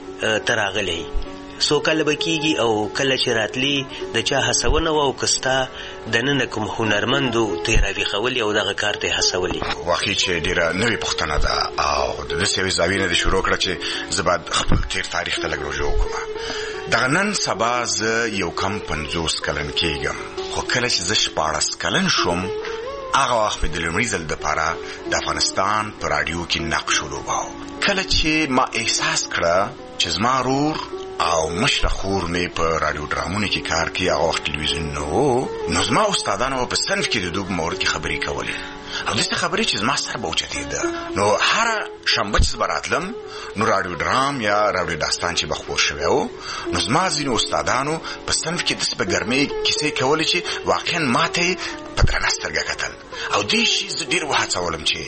ته راغلی څو کله به کېږي او کله چې راتلی د چا هڅونه وه او که ستا دننه کوم هنرمندو ته یې راویښولي او دغه کار ته یې هڅولي؟ واقعي چې ډېره نوې پوښتنه ده او د داسې یوې زاویې نه دې شروع کړه چې زه باید خپل تېر تاریخ ته لږ رجوع وکړم. دغه نن سبا زه یو کم 50 کلن کېږم، خو کله چې زه 14 کلن شوم هغه وخت مې د لومړي ځل دپاره د افغانستان په راډیو کې نقش ولوباوه. کله چې ما احساس کړه چې زما رور او مشره خور مې په راډیو ډرامونو کې کار کوي، هغه وخت تلویزیون نه و، نو زما استادانو په صنف کې د دوی په مورد کې خبرې کولې او داسې خبرې چې زما سر به اوچتېده. نو هره شنبه چې زه به راتلم نو راډیو ډرام یا راډیو داستان چې به خپور شوی و، نو زما ځینو استادانو په صنف کې داسې په ګرمۍ کیسې کولې چې واقعا ما ته یې په درنه سترګه کتل او دې شي زه ډېر وهڅولم چې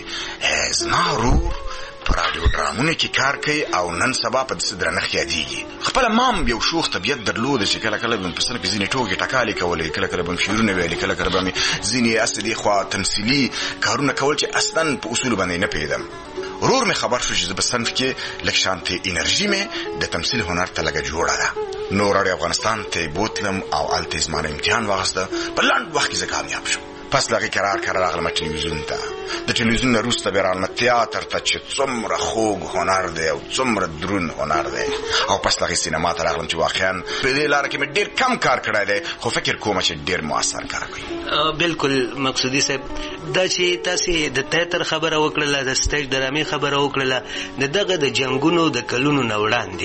زما رور په راډیو ډرامونو کې کار کوي او نن سبا په داسې درنښت یادېږي. خپله ما هم یو شوخ طبیعت درلوده چې کله کله به مې په صنف کې ځینې ټوکې ټکالې کولې، کله کله به مې شعرونه ویلې، کله کله به مې ځینې هسې دې خوا تمثیلي کارونه کول چې اصلا په اصولو باندې نه پوهېدم. ورور مې خبر شو چې زه په صنف کې لږ شانتې انرژي مې د تمثیل هنر ته لږه جوړه ده. نو راډیو افغانستان ته بوتلم او هلته یې زما نه امتحان واخیسته. په لنډ وخت کې زه کامیاب شوم. پس له هغې کرار راغلم ټلویزیون ته. د ټلویزیون نه وروسته بیا راغلم تیاتر ته چې څومره خوږ هنر دی او څومره دروند هنر دی، او پس له هغې سینما ته راغلم چې واقعا په دې لاره کې مې ډېر کم کار کړی دی، خو فکر کوم چې ډېر مؤثر کار کوي. بلکل مقصودي صاحب، دا چې تاسې د تیاتر خبره وکړله، د سټیج ډرامې خبره وکړله، د دغه د جنګونو د کلونو نه وړاندې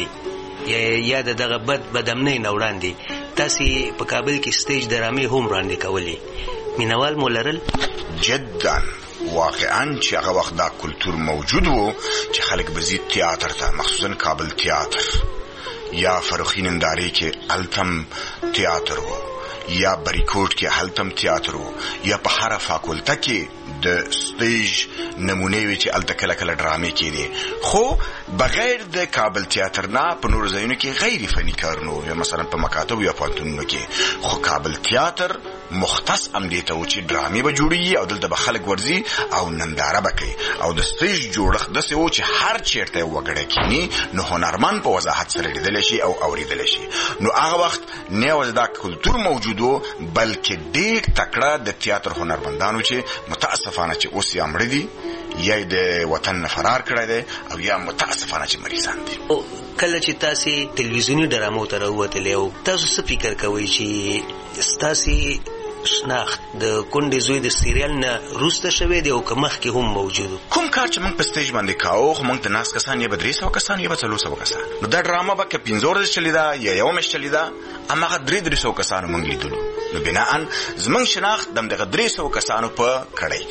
یا د دغه بدامنۍ نه وړاندې تاسې په کابل کې سټیج ډرامې هم وړاندې کولې، مینوال مو لرل؟ جدا واقعا چې هغه وخت دا کلتور موجود و چې خلک به ځي تیاتر ته، مخصوصا کابل تیاتر یا فروخي نندارې کې هلتم تیاتر و، یا بریکوټ کې هلتم تیاتر و، یا په هره فاکولته کې د سټیج نمونې وي چې هلته کله کله ډرامې کېدې. خو بغیر د کابل تیاتر نه په نورو ځایونو کې غیر فني کارونه وو، یا مثلا په مکاتبو یا پوهنتونونو کې. خو کابل تیاتر مختص همدې ته و چې ډرامې به جوړېږي او دلته به خلک ورځي او ننداره به کوي، او د سټیج جوړښت داسې و چې هر چېرته یو وګړی کښېني نو هنرمند په وضاحت سره لیدلی شي او اورېدلی شي. نو هغه وخت نه یوازې دا کلتور موجود و، بلکې ډېر تکړه د تیاتر هنرمندانو چې متاسفانه چې اوس یا مړه دي یا د وطن نه فرار کړی دی او یا متاسفانه چې مریضان دي. کله چې تاسې تلویزیوني ډرامو ته راووتلې او تاسو څه فکر کوئ چې ستاسې شناخت د کونډې زوی د سیریال نه وروسته شوی دی او که مخکې هم موجود و؟ کوم کار چې موږ په سټیج باندې کاوه، خو موږ ته ناست کسان یا به 300 کسان یا به 400 کسان، نو دا ډرامه به که 15 ورځې چلیده یا یوه میاشت چلیده، هماغه 300 کسانو موږ لیدلو. نو بناً زموږ شناخت د همدغه 300 کسانو په کړۍ کې و.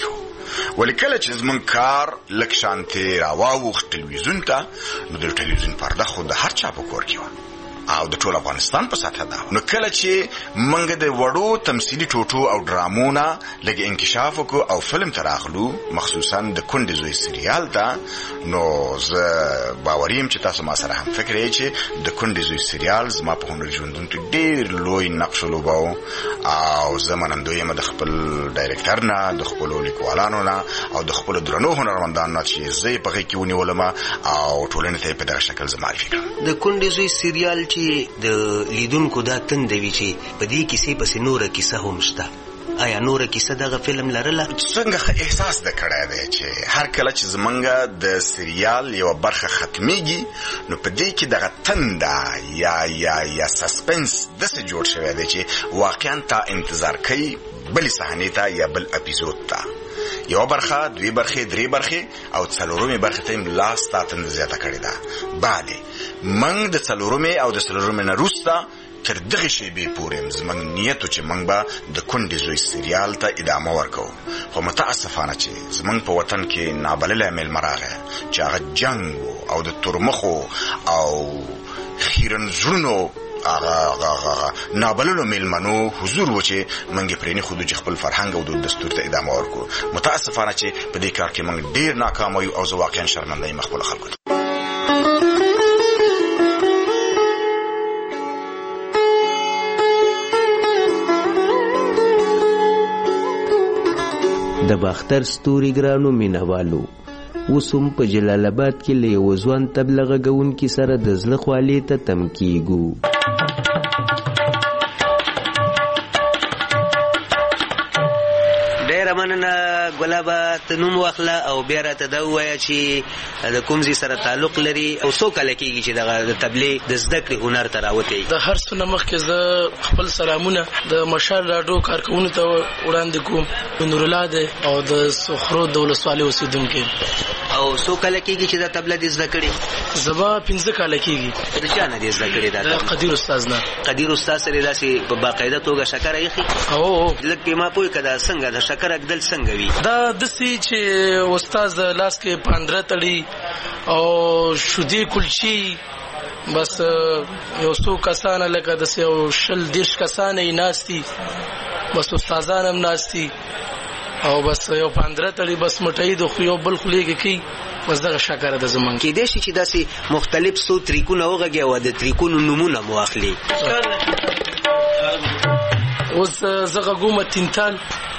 ولې کله چې زمونږ کار لږ شانتې راواوښت ټلویزیون ته نو د ټلویزیون پرده خو د هر چا په کور کې وه او د ټول افغانستان په سطحه ده. نو کله چې موږ د وړو تمثیلي ټوټو او ډرامونه لږ انکشاف وکړو او فلم ته راغلو مخصوصا د کونډې زوی سریال ته، نو زه باوري یم چې تاسو ما سره هم فکر یې چې د کونډې زوی سریال زما په هنري ژوندون کې ډېر لوی نقش ولوباوه او زه منندوی یم د خپل ډایرکټر نه، د خپلو لیکوالانو نه او د خپلو درنو هنرمندانو نه چې زه یې په غېږ کې ونیولم او ټولنې ته یې په دغه شکل زه معرفي کړم. د کونډې زوی سریال چې د لیدونکو دا تنده وي چې په دې کیسې پسې نوره کیسه هم شته، آیا نوره کیسه دغه فلم لرله؟ څنګه احساس د کړی دی چې هر کله چې زمونږ د سریال یوه برخه ختمیږي نو په دې کې دغه تنده یا سسپنس داسې جوړ شوی دی چې واقعا تا انتظار کوي بلې صحنې ته یا بل اپیزود ته. یو برخه، دوی برخې، درې برخې او څلورمې برخې ته یې لاس تا تنده زیاته کړې ده. بله موږ د څلورمې او د څلورمې نه وروسته تر دغه شیبې پورې زموږ نیت و چې موږ به د کونډې زوی سریال ته ادامه ورکوو، خو متاسفانه چې زموږ په وطن کې نابللی میلمه راغی چې هغه جنګ او د تورمخو او خیرن زړونو هغه نابللو میلمنو حضور و چې موږ یې پرېنښودو چې خپل فرهنګ او دود دستور ته ادامه ورکړو. متاسفانه چې په دې کار کې موږ ډېر ناکامه یو او زه واقعا شرمنده یم خپلو خلکو ته. د باختر ستوري ګرانو مینوالو، اوس هم په جلال آباد کې له یو ځوان تبله غږونکي سره د زړه خولې ته تم کیږو. ډېره مننه ګلابه، ته نوم واخله او بیا راته دا ووایه چې د کوم ځای سره تعلق لري او څو کاله کېږي چې دغه د تبلې د زده کړې هنر ته راوتی؟ د هر څه نه مخکې زه خپل سلامونه د مشال راډیو کارکوونکو ته وړاندې کوم. نورالله دی او د سخرو د ولسوالۍ اوسېدونکی. او څو کاله کېږي چې دا تبله دې زده کړې؟ زما 15 کاله کېږي. د چا نه دې زده کړې دا؟ د قدیر استاد نه. قدیر استاد سره داسې په باقاعده توګه شکر ایښي؟ او لږ پې ما پوه کړه څنګه د شکر اږدل څنګه وي؟ دا داسې چې استاد لاس کې پاندره تړي او شودې کلچي، بس یو څو کسانه لکه داسې یو 20-30 کسانه یې ناستي، بس استادان هم ناستي او بس یو پاندره تړي، بس مټۍ د خو یو بل خولې کې کوي، بس دغه شکره ده زمونږ. کېدای شي چې داسې مختلف څو تریکونه وغږي او د تریکونو نومونه مو واخلي. اوس زه غږومه تینتال.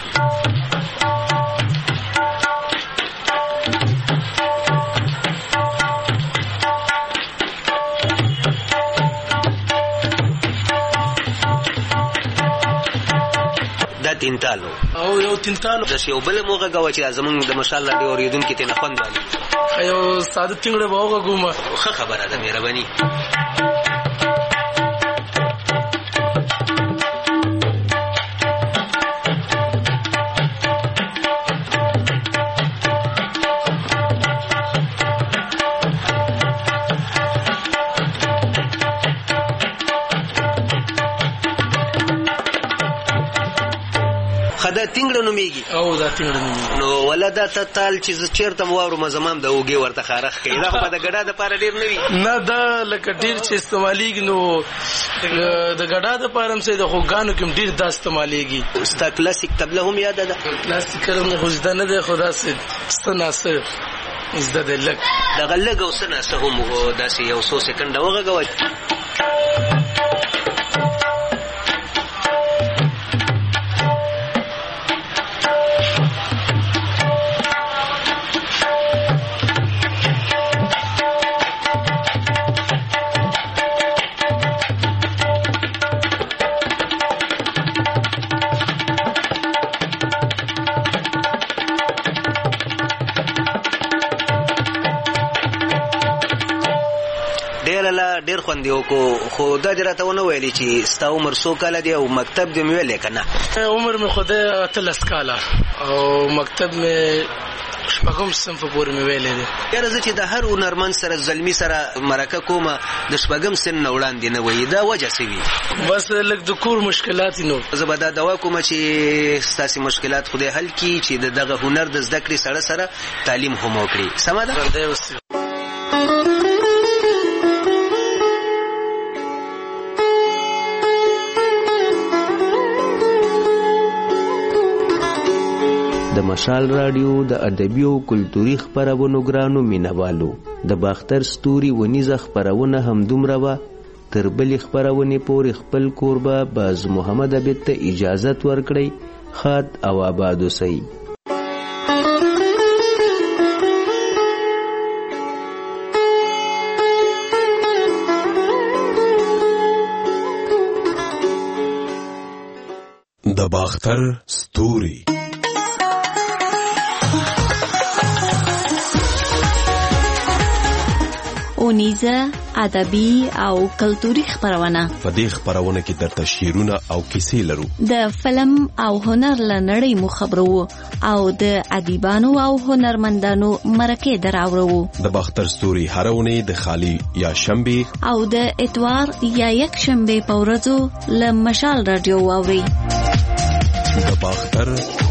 دا تینتالو او یو تینتالو داسې یو بله مو غږوه چې زمونږ د مشال راډیو اورېدونکي ترې نه خوند والي. یو ساده تینګړه به وغږومه. ښه خبره ده، مهرباني. دا تینګړه نومېږي؟ او دا تینګړه نومېږي. نو ولا دا تال چې زه چېرته م واورم زمام د اوږې ورته خارښ کوي، دا خو به د ګډا دپاره ډېر نه وي؟ نه، دا لکه ډېر چې استعمالېږي نو د ګډا دپاره هم د خوږانو کې هم ډېر دا استعمالېږي. ستا کلاسیک تبله هم یاده ده؟ کلاسیک هم خو زده نه دی، خو داسې څه ناسه زده دی لږ. دغه لږ او څه ناسه هم داسې یو څو سکنډه وغږوه. ډېر خوند یې وکړو، خو دا دې راته ونه ویلې چې ستا عمر څو کاله دی او مکتب دې مې ویلی که نه؟ عمر مې خو دی 13 کاله او مکتب مې شپږم صنف پورې مې ویلې دي. یاره زه چې د هر هنرمند سره زلمی سره مرکه کومه د شپږم سن نه وړاندې نه وایي، دا وجه څه وي؟ بس لږ د کور مشکلات نو زه به دا دوا کوم چې ستاسې مشکلات خدای حل کړي، چې دغه هنر د زده کړې سره تعلیم هم وکړي. سمه ده؟ د مشال رادیو د ادبي او کلتوري خپرونو ګرانو مینوالو، د باختر ستوري ونیزه خپرونه هم دومره وه. تر بلې خپرونې پورې خپل کوربه باز محمد عبید ته اجازت ورکړئ. ښاد او آباد اوسئ. د باختر ستوري اونیزه ادبي او کلتوري خپرونه. په دې خپرونه کې درته شعرونه او کیسې لرو. د فلم او هنر له نړۍ مو خبرو او د ادیبانو او هنرمندانو مرکې دراوړو. د باختر ستوري هره اونۍ د خالی یا شنبه او د اتوار یا یک شنبه په ورځو له مشال رادیو واوري. د باختر